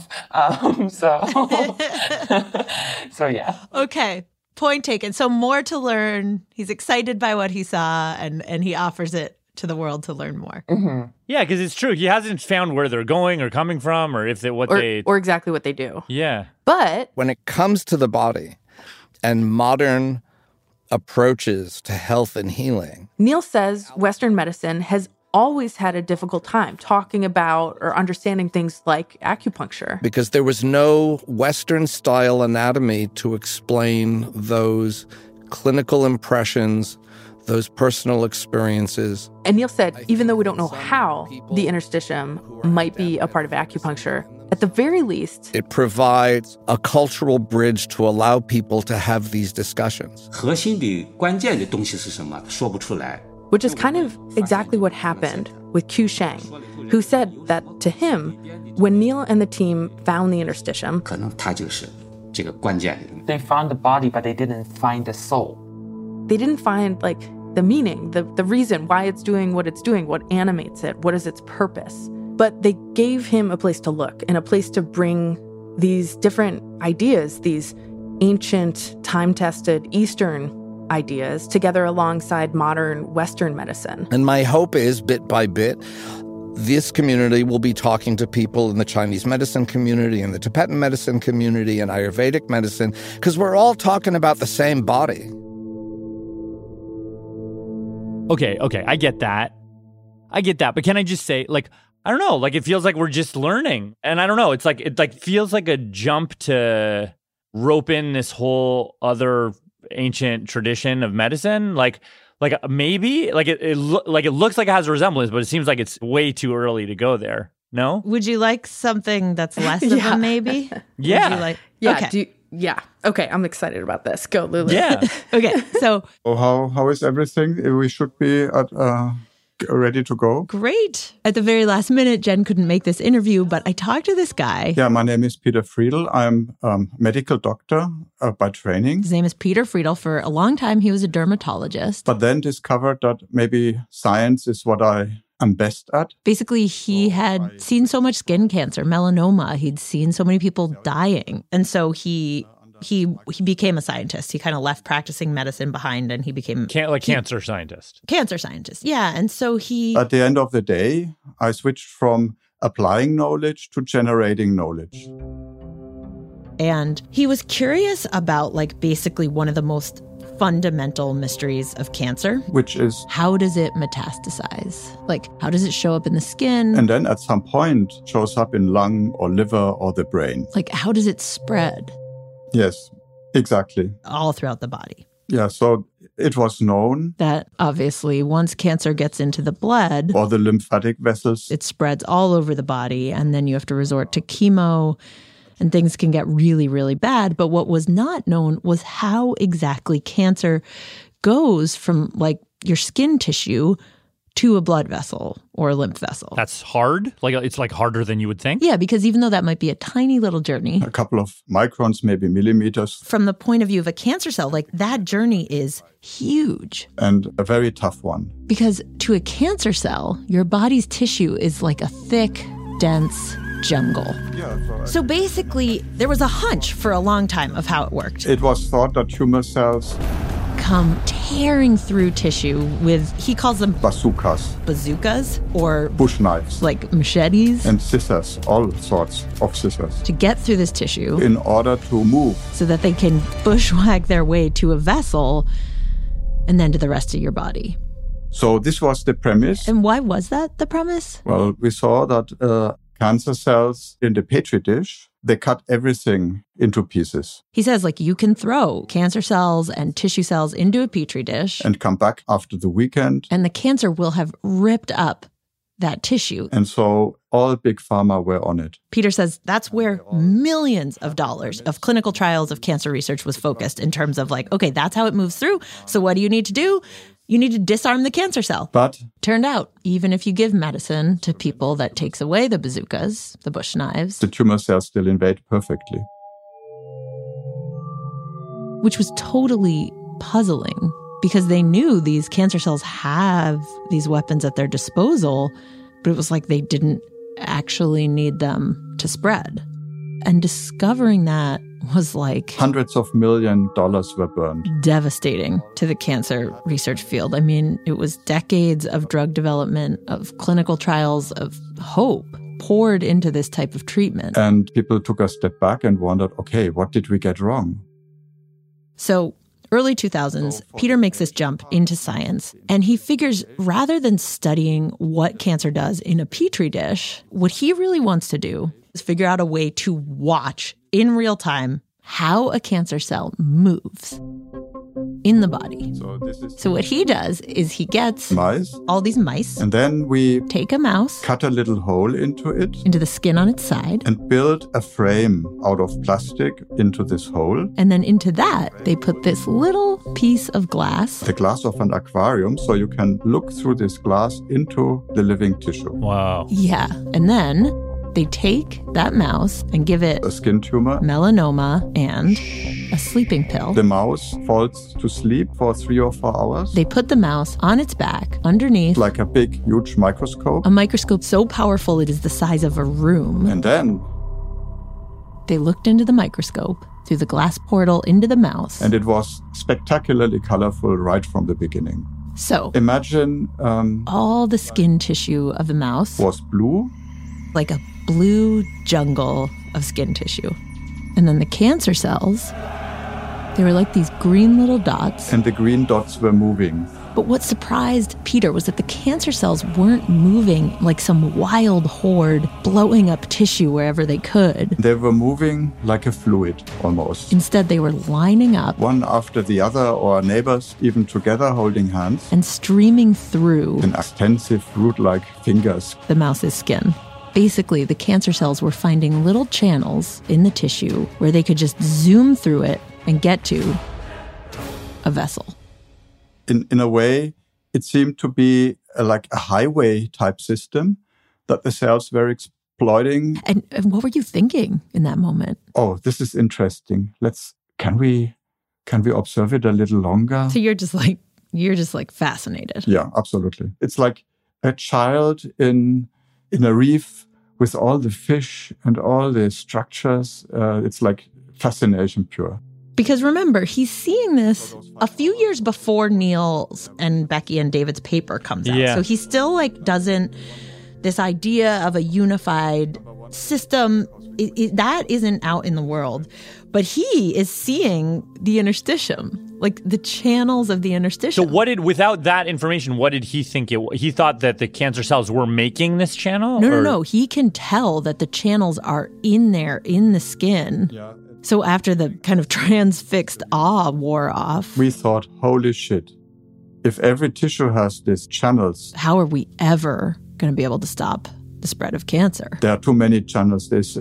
So yeah. Okay. Point taken. So more to learn. He's excited by what he saw and he offers it to the world to learn more. Mm-hmm. Yeah, because it's true. He hasn't found where they're going or coming from or if they or exactly what they do. Yeah. But when it comes to the body and modern approaches to health and healing, Neil says Western medicine has always had a difficult time talking about or understanding things like acupuncture. because there was no Western-style anatomy to explain those clinical impressions, those personal experiences. And Neil said, even though we don't know how the interstitium might be a part of acupuncture, at the very least, It provides a cultural bridge to allow people to have these discussions. 核心的关键的东西是什么？说不出来。 which is kind of exactly what happened with Qiusheng, who said that to him, when Neil and the team found the interstitium, 可能它就是这个关键的东西。 They found the body, but they didn't find the soul. they didn't find like the meaning, the reason why it's doing what it's doing, what animates it, what is its purpose. But they gave him a place to look and a place to bring these different ideas, these ancient, time-tested Eastern ideas together alongside modern Western medicine. And my hope is, bit by bit, this community will be talking to people in the Chinese medicine community, and the Tibetan medicine community, and Ayurvedic medicine, because we're all talking about the same body. Okay, I get that. But can I just say, like, I don't know, like it feels like we're just learning. And I don't know, it feels like a jump to rope in this whole other ancient tradition of medicine. Like maybe, it looks like it has a resemblance, but it seems like it's way too early to go there. No? Would you like something that's less of a maybe? Yeah. Would you like, Yeah. Okay. Yeah. Okay. I'm excited about this. Go, Lulu. Yeah. Okay. So how is everything? We should be at ready to go? Great. At the very last minute, Jen couldn't make this interview, but I talked to this guy. Yeah, my name is Peter Friedl. I'm a medical doctor by training. His name is Peter Friedl. For a long time, he was a dermatologist. But then discovered that maybe science is what I'm best at. Basically, he had seen so much skin cancer, melanoma. He'd seen so many people dying. And so he became a scientist. He kind of left practicing medicine behind and he became... cancer scientist. Cancer scientist, yeah. And so he... At the end of the day, I switched from applying knowledge to generating knowledge. And he was curious about, like, basically one of the most fundamental mysteries of cancer. Which is... How does it metastasize? Like, how does it show up in the skin? And then at some point shows up in lung or liver or the brain. Like, how does it spread? Yes, exactly. All throughout the body. Yeah, so it was known that obviously once cancer gets into the blood or the lymphatic vessels, it spreads all over the body, and then you have to resort to chemo and things can get really, really bad. But what was not known was how exactly cancer goes from like your skin tissue to a blood vessel or a lymph vessel. That's hard? Like it's like harder than you would think? Yeah, because even though that might be a tiny little journey, a couple of microns, maybe millimeters. From the point of view of a cancer cell, like that journey is huge. And a very tough one. Because to a cancer cell, your body's tissue is like a thick, dense jungle. Yeah, so basically, there was a hunch for a long time of how it worked. It was thought that tumor cells come tearing through tissue with, he calls them bazookas or bush knives, like machetes and scissors, all sorts of scissors, to get through this tissue in order to move so that they can bushwhack their way to a vessel and then to the rest of your body. So this was the premise. And why was that the premise? Well, we saw that cancer cells in the petri dish, they cut everything into pieces. He says, like, you can throw cancer cells and tissue cells into a petri dish and come back after the weekend, and the cancer will have ripped up that tissue. And so all big pharma were on it. Peter says that's where millions of dollars of clinical trials of cancer research was focused in terms of like, okay, that's how it moves through. So what do you need to do? You need to disarm the cancer cell. But turned out, even if you give medicine to people that takes away the bazookas, the bush knives, the tumor cells still invade perfectly. Which was totally puzzling because they knew these cancer cells have these weapons at their disposal, but it was like they didn't actually need them to spread. And discovering that was like... Hundreds of $millions were burned. Devastating to the cancer research field. I mean, it was decades of drug development, of clinical trials, of hope poured into this type of treatment. And people took a step back and wondered, okay, what did we get wrong? So early 2000s, Peter makes this jump into science, and he figures rather than studying what cancer does in a petri dish, what he really wants to do is figure out a way to watch in real time how a cancer cell moves in the body. So what he does is he gets all these mice. And then we take a mouse, cut a little hole into it, into the skin on its side, and build a frame out of plastic into this hole. And then into that, they put this little piece of glass. The glass of an aquarium, so you can look through this glass into the living tissue. Wow. Yeah. And then they take that mouse and give it a skin tumor, melanoma, and a sleeping pill. The mouse falls to sleep for 3 or 4 hours. They put the mouse on its back underneath like a big, huge microscope. A microscope so powerful it is the size of a room. And then they looked into the microscope through the glass portal into the mouse. And it was spectacularly colorful right from the beginning. So imagine all the skin tissue of the mouse was blue. Like a blue jungle of skin tissue. And then the cancer cells, they were like these green little dots. And the green dots were moving. But what surprised Peter was that the cancer cells weren't moving like some wild horde, blowing up tissue wherever they could. They were moving like a fluid, almost. Instead, they were lining up. One after the other, or neighbors even together holding hands. And streaming through. In extensive root-like fingers. The mouse's skin. Basically, the cancer cells were finding little channels in the tissue where they could just zoom through it and get to a vessel. In a way, it seemed to be like a highway type system that the cells were exploiting. And what were you thinking in that moment? Oh, this is interesting. Can we observe it a little longer? So you're just like fascinated. Yeah, absolutely. It's like a child in a reef with all the fish and all the structures. It's like fascination pure. Because remember, he's seeing this a few years before Neil's and Becky and David's paper comes out. Yeah. So he still like doesn't, this idea of a unified system, that isn't out in the world. But he is seeing the interstitium, like the channels of the interstitium. So without that information, what did he think he thought that the cancer cells were making this channel? No. He can tell that the channels are in there, in the skin. Yeah. So after the kind of transfixed awe wore off, we thought, holy shit, if every tissue has these channels, how are we ever going to be able to stop the spread of cancer? There are too many channels. It's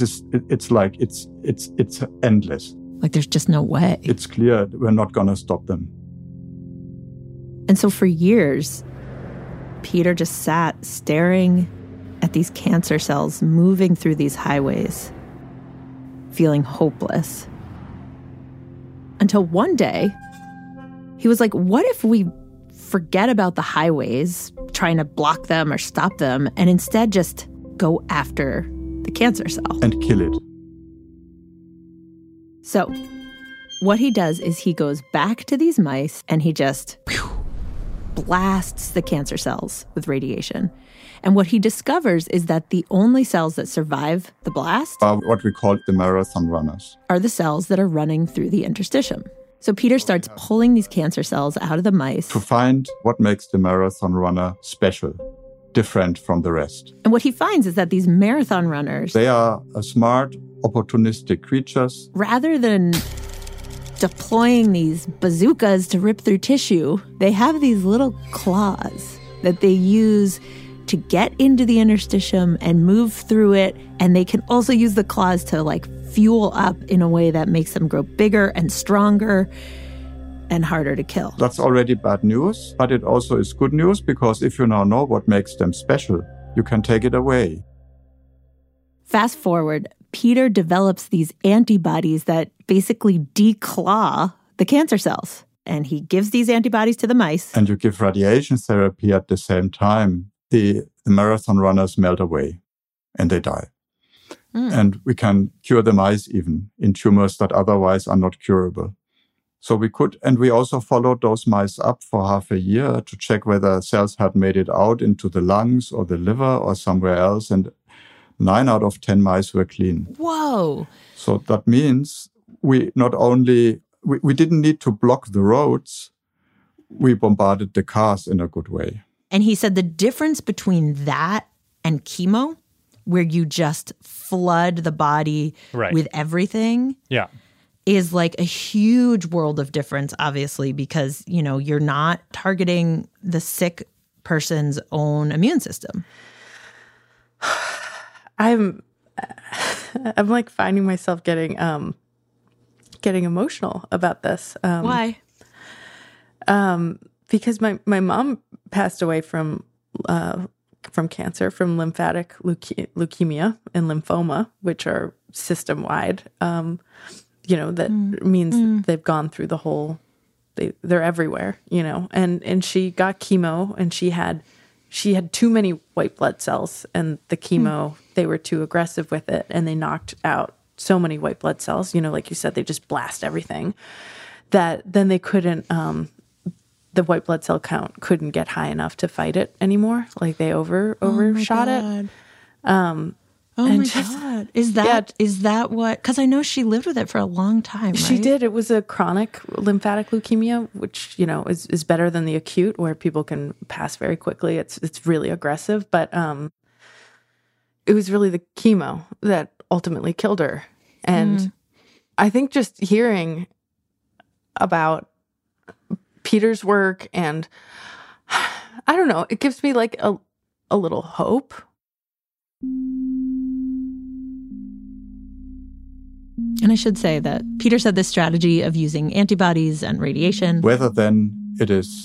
endless. Like there's just no way. It's clear we're not going to stop them. And so for years, Peter just sat staring at these cancer cells moving through these highways, feeling hopeless. Until one day, he was like, what if we forget about the highways, trying to block them or stop them, and instead just go after the cancer cell? And kill it. So what he does is he goes back to these mice and he just blasts the cancer cells with radiation. And what he discovers is that the only cells that survive the blast are what we call the marathon runners, are the cells that are running through the interstitium. So Peter starts pulling these cancer cells out of the mice to find what makes the marathon runner special, different from the rest. And what he finds is that these marathon runners, they are smart, opportunistic creatures. Rather than deploying these bazookas to rip through tissue, they have these little claws that they use to get into the interstitium and move through it. And they can also use the claws to like fuel up in a way that makes them grow bigger and stronger and harder to kill. That's already bad news, but it also is good news because if you now know what makes them special, you can take it away. Fast forward, Peter develops these antibodies that basically declaw the cancer cells. And he gives these antibodies to the mice. And you give radiation therapy at the same time. The marathon runners melt away and they die. And we can cure the mice even in tumors that otherwise are not curable. So we could, and we also followed those mice up for half a year to check whether cells had made it out into the lungs or the liver or somewhere else. And 9 out of 10 mice were clean. Whoa. So that means we not only, we didn't need to block the roads, we bombarded the cars in a good way. And he said the difference between that and chemo, where you just flood the body with everything, is like a huge world of difference, obviously, because, you know, you're not targeting the sick person's own immune system. I'm like finding myself getting emotional about this. Why? Because my mom passed away from cancer, from lymphatic leukemia and lymphoma, which are system-wide. That means they've gone through the whole, they're everywhere, and she got chemo and she had too many white blood cells, and the chemo, they were too aggressive with it, and they knocked out so many white blood cells, like you said, they just blast everything, that then they couldn't, the white blood cell count couldn't get high enough to fight it anymore. Like they overshot it. Oh my God. Is that what, because I know she lived with it for a long time, right? She did. It was a chronic lymphatic leukemia, which, is better than the acute, where people can pass very quickly. It's really aggressive, but it was really the chemo that ultimately killed her. And I think just hearing about Peter's work, and I don't know, it gives me like a little hope. And I should say that Peter said this strategy of using antibodies and radiation, whether then it is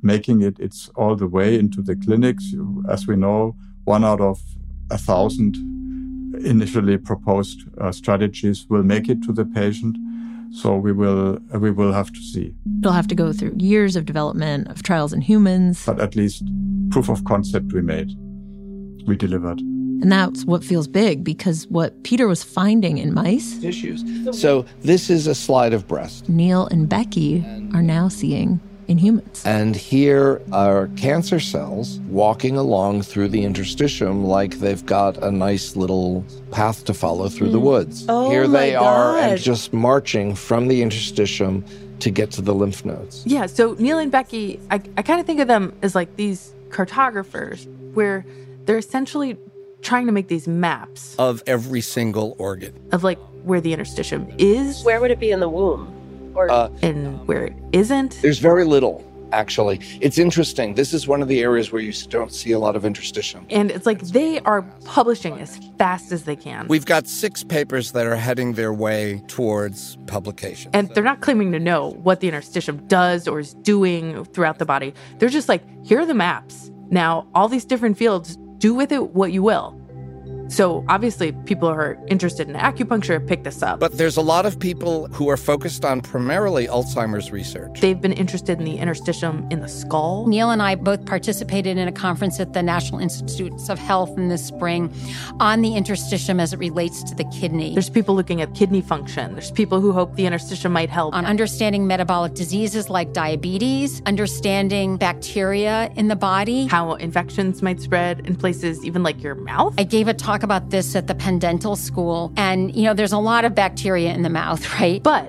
making it's all the way into the clinics. As we know, 1 out of 1,000 initially proposed strategies will make it to the patient. So we will have to see. It'll have to go through years of development, of trials in humans. But at least proof of concept we made. We delivered. And that's what feels big, because what Peter was finding in mice... tissues. So this is a slide of breast. Neil and Becky are now seeing in humans. And here are cancer cells walking along through the interstitium like they've got a nice little path to follow through the woods. Oh, here they are, and God. just marching from the interstitium to get to the lymph nodes. Yeah, so Neil and Becky, I kind of think of them as like these cartographers, where they're essentially trying to make these maps Of every single organ. of like where the interstitium is. Where would it be in the womb? Or and where it isn't. There's very little, actually. It's interesting. This is one of the areas where you don't see a lot of interstitium. And it's like they are publishing as fast as they can. We've got 6 papers that are heading their way towards publication. And they're not claiming to know what the interstitium does or is doing throughout the body. They're just like, here are the maps. Now, all these different fields, do with it what you will. So obviously people who are interested in acupuncture pick this up. But there's a lot of people who are focused on primarily Alzheimer's research. They've been interested in the interstitium in the skull. Neil and I both participated in a conference at the National Institutes of Health in the spring on the interstitium as it relates to the kidney. There's people looking at kidney function. There's people who hope the interstitium might help. On understanding metabolic diseases like diabetes, understanding bacteria in the body. How infections might spread in places even like your mouth. I gave a talk about this at the Penn Dental School. And, you know, there's a lot of bacteria in the mouth, right? But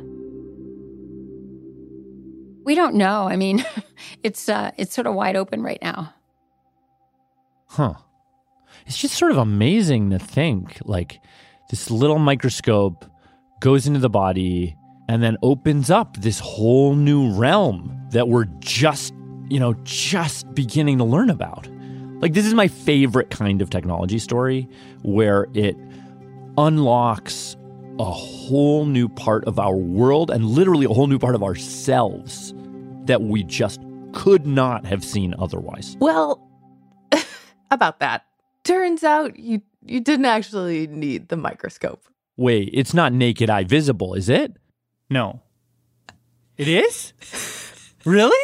we don't know. I mean, it's sort of wide open right now. Huh. It's just sort of amazing to think, like, this little microscope goes into the body and then opens up this whole new realm that we're just beginning to learn about. Like, this is my favorite kind of technology story, where it unlocks a whole new part of our world and literally a whole new part of ourselves that we just could not have seen otherwise. Well, about that. Turns out you didn't actually need the microscope. Wait, it's not naked eye visible, is it? No. It is? Really?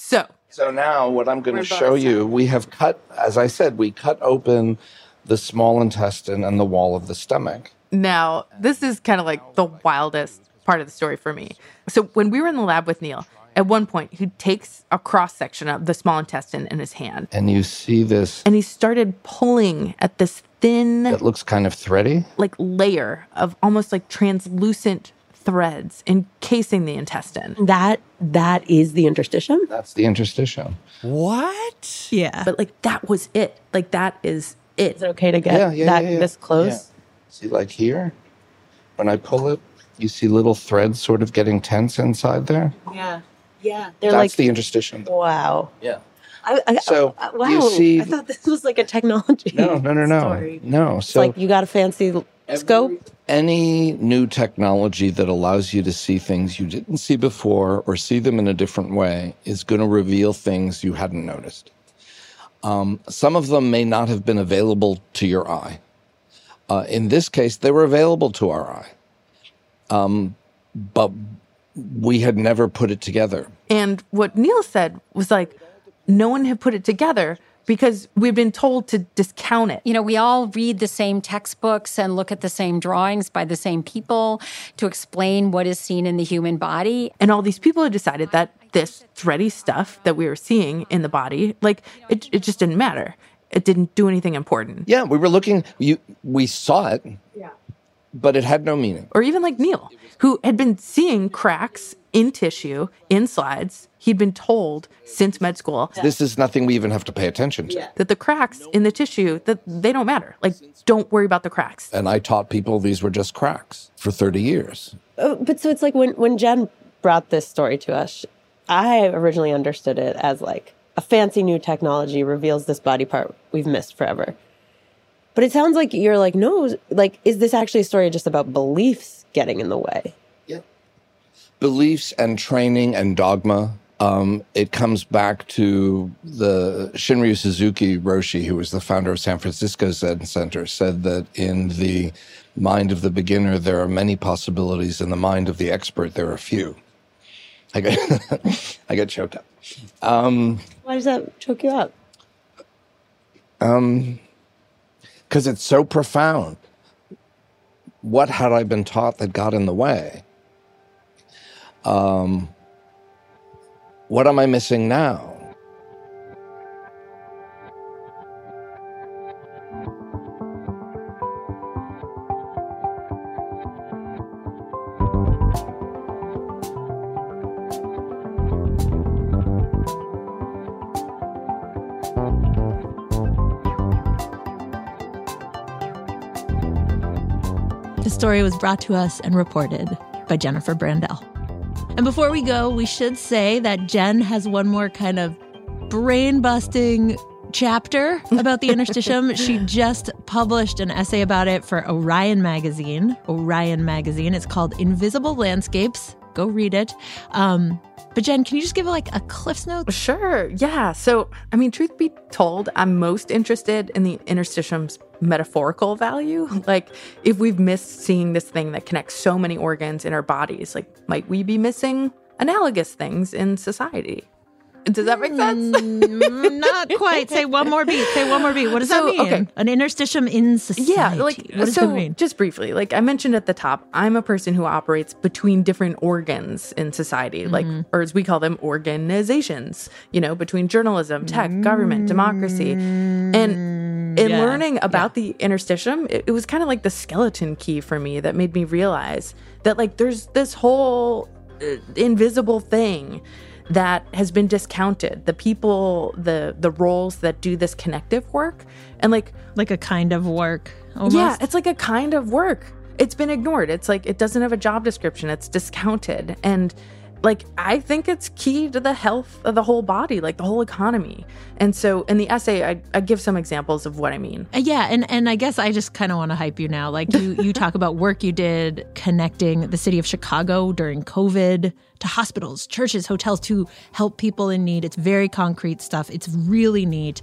So now what I'm going to show you, we have cut, as I said, we cut open the small intestine and the wall of the stomach. Now, this is kind of like the wildest part of the story for me. So when we were in the lab with Neil, at one point, he takes a cross-section of the small intestine in his hand. And you see this. And he started pulling at this thin... It looks kind of thready. Like layer of almost like translucent threads encasing the intestine. That is the interstitium? That's the interstitium. What? Yeah. But like that was it. Like that is it. Is it okay to get this close? Yeah. See, like here, when I pull it, you see little threads sort of getting tense inside there. Yeah. Yeah. They're That's the interstitium. Wow. Yeah. Wow. You see, I thought this was like a technology story. No. It's like you got a fancy scope? Any new technology that allows you to see things you didn't see before or see them in a different way is going to reveal things you hadn't noticed. Some of them may not have been available to your eye. In this case, they were available to our eye. But we had never put it together. And what Neil said was like, no one had put it together because we've been told to discount it. You know, we all read the same textbooks and look at the same drawings by the same people to explain what is seen in the human body. And all these people had decided that this thready stuff that we were seeing in the body, like, it just didn't matter. It didn't do anything important. Yeah, we were looking, we saw it, but it had no meaning. Or even like Neil, who had been seeing cracks in tissue, in slides. He'd been told since med school. This is nothing we even have to pay attention to. That the cracks in the tissue, that they don't matter. Like, don't worry about the cracks. And I taught people these were just cracks for 30 years. But so it's like when Jen brought this story to us, I originally understood it as like a fancy new technology reveals this body part we've missed forever. But it sounds like you're like, no, like, is this actually a story just about beliefs getting in the way? Yeah. Beliefs and training and dogma it comes back to the Shinryu Suzuki Roshi, who was the founder of San Francisco Zen Center, said that in the mind of the beginner, there are many possibilities. In the mind of the expert, there are few. I get choked up. Why does that choke you up? Because it's so profound. What had I been taught that got in the way? What am I missing now? The story was brought to us and reported by Jennifer Brandel. And before we go, we should say that Jen has one more kind of brain-busting chapter about the interstitium. She just published an essay about it for Orion Magazine. It's called Invisible Landscapes. Go read it. But Jen, can you just give like a Cliff's Notes? Sure. Yeah. So, I mean, truth be told, I'm most interested in the interstitium's metaphorical value. Like, if we've missed seeing this thing that connects so many organs in our bodies, like, might we be missing analogous things in society? Does that make sense? Not quite. Say one more beat. What does that mean? Okay. An interstitium in society. Yeah, like, what does that mean? Just briefly, like I mentioned at the top, I'm a person who operates between different organs in society, like, or as we call them, organizations, between journalism, tech, government, democracy. And in learning about the interstitium, it was kind of like the skeleton key for me that made me realize that, like, there's this whole invisible thing that has been discounted. The people, the roles that do this connective work, and like a kind of work almost. Yeah, it's like a kind of work. It's been ignored. It's like it doesn't have a job description. It's discounted. And like, I think it's key to the health of the whole body, like the whole economy. And so in the essay, I give some examples of what I mean. Yeah, and I guess I just kind of want to hype you now. Like, you talk about work you did connecting the city of Chicago during COVID to hospitals, churches, hotels to help people in need. It's very concrete stuff. It's really neat.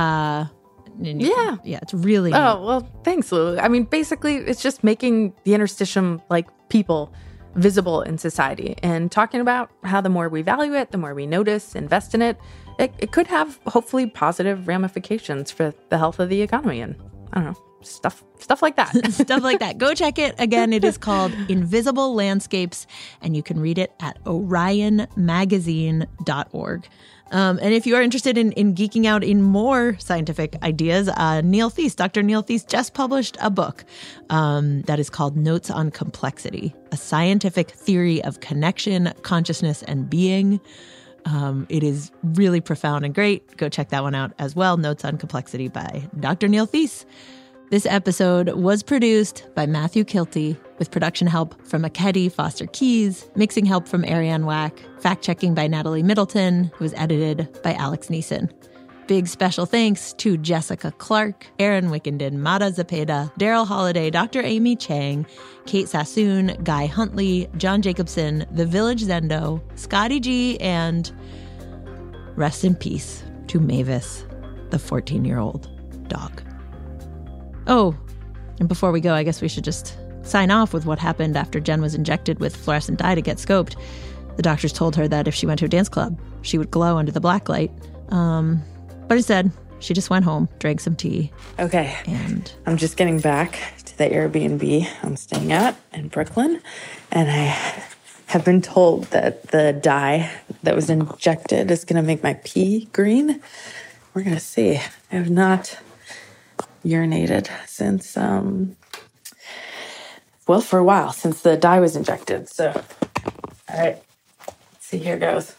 It's really neat. Oh, well, thanks, Lou. I mean, basically, it's just making the interstitium, like, people visible in society and talking about how the more we value it, the more we notice, invest in it, it could have hopefully positive ramifications for the health of the economy and, I don't know, stuff like that. Stuff like that. Go check it. Again, it is called Invisible Landscapes, and you can read it at orionmagazine.org. And if you are interested in geeking out in more scientific ideas, Dr. Neil Thies just published a book that is called Notes on Complexity, a scientific theory of connection, consciousness, and being. It is really profound and great. Go check that one out as well. Notes on Complexity by Dr. Neil Thies. This episode was produced by Matthew Kilty with production help from Akedi Foster Keys, mixing help from Ariane Wack, fact-checking by Natalie Middleton, who was edited by Alex Neeson. Big special thanks to Jessica Clark, Aaron Wickenden, Mara Zepeda, Daryl Holiday, Dr. Amy Chang, Kate Sassoon, Guy Huntley, John Jacobson, The Village Zendo, Scotty G, and rest in peace to Mavis, the 14-year-old dog. Oh, and before we go, I guess we should just sign off with what happened after Jen was injected with fluorescent dye to get scoped. The doctors told her that if she went to a dance club, she would glow under the black light. But instead, she just went home, drank some tea. Okay. And I'm just getting back to the Airbnb I'm staying at in Brooklyn. And I have been told that the dye that was injected is going to make my pee green. We're going to see. I have not urinated since, for a while, since the dye was injected. So, all right, let's see, here goes.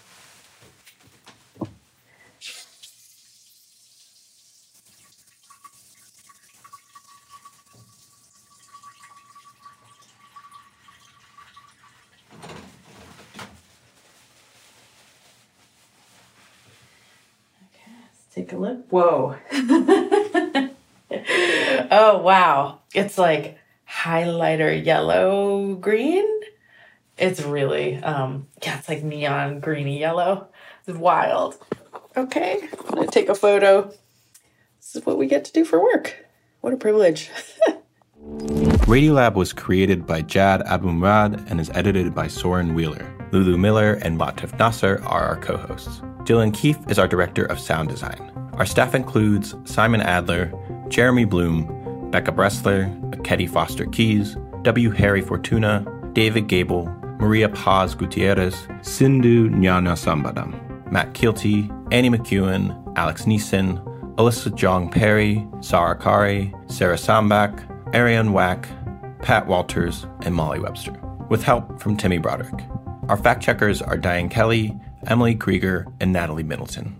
Okay, let's take a look. Whoa. Oh, wow. It's like highlighter yellow green. It's really, it's like neon greeny yellow. It's wild. Okay, I'm going to take a photo. This is what we get to do for work. What a privilege. Radiolab was created by Jad Abumrad and is edited by Soren Wheeler. Lulu Miller and Matif Nasser are our co-hosts. Dylan Keefe is our director of sound design. Our staff includes Simon Adler, Jeremy Bloom, Becca Bressler, Ketty Foster Keys, W. Harry Fortuna, David Gable, Maria Paz Gutierrez, Sindhu Nyana Sambadam, Matt Keelty, Annie McEwen, Alex Neeson, Alyssa Jong Perry, Sarah Kari, Sarah Sambak, Ariane Wack, Pat Walters, and Molly Webster, with help from Timmy Broderick. Our fact checkers are Diane Kelly, Emily Krieger, and Natalie Middleton.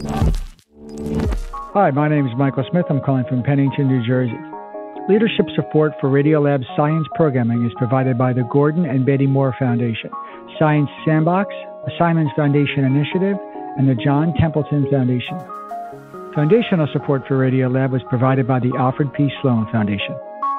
Hi, my name is Michael Smith. I'm calling from Pennington, New Jersey. Leadership support for Radiolab's science programming is provided by the Gordon and Betty Moore Foundation, Science Sandbox, the Simons Foundation Initiative, and the John Templeton Foundation. Foundational support for Radiolab was provided by the Alfred P. Sloan Foundation.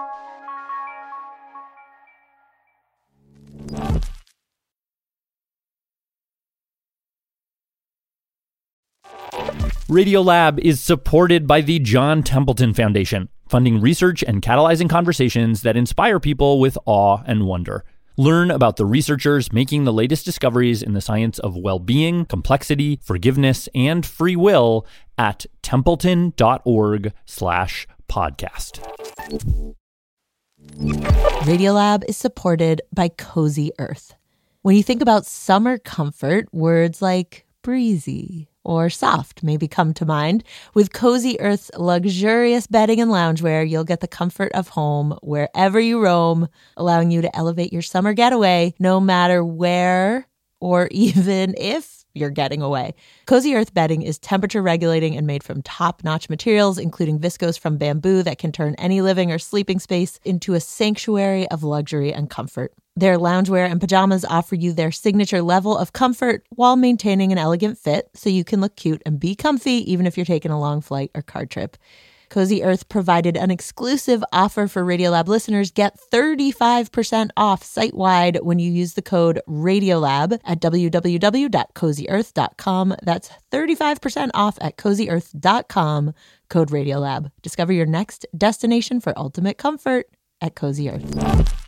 Radiolab is supported by the John Templeton Foundation, funding research and catalyzing conversations that inspire people with awe and wonder. Learn about the researchers making the latest discoveries in the science of well-being, complexity, forgiveness, and free will at templeton.org/podcast. Radiolab is supported by Cozy Earth. When you think about summer comfort, words like breezy or soft maybe come to mind. With Cozy Earth's luxurious bedding and loungewear, you'll get the comfort of home wherever you roam, allowing you to elevate your summer getaway no matter where or even if you're getting away. Cozy Earth bedding is temperature regulating and made from top-notch materials, including viscose from bamboo that can turn any living or sleeping space into a sanctuary of luxury and comfort. Their loungewear and pajamas offer you their signature level of comfort while maintaining an elegant fit, so you can look cute and be comfy even if you're taking a long flight or car trip. Cozy Earth provided an exclusive offer for Radiolab listeners. Get 35% off site-wide when you use the code RADIOLAB at www.cozyearth.com. That's 35% off at cozyearth.com, code RADIOLAB. Discover your next destination for ultimate comfort at Cozy Earth.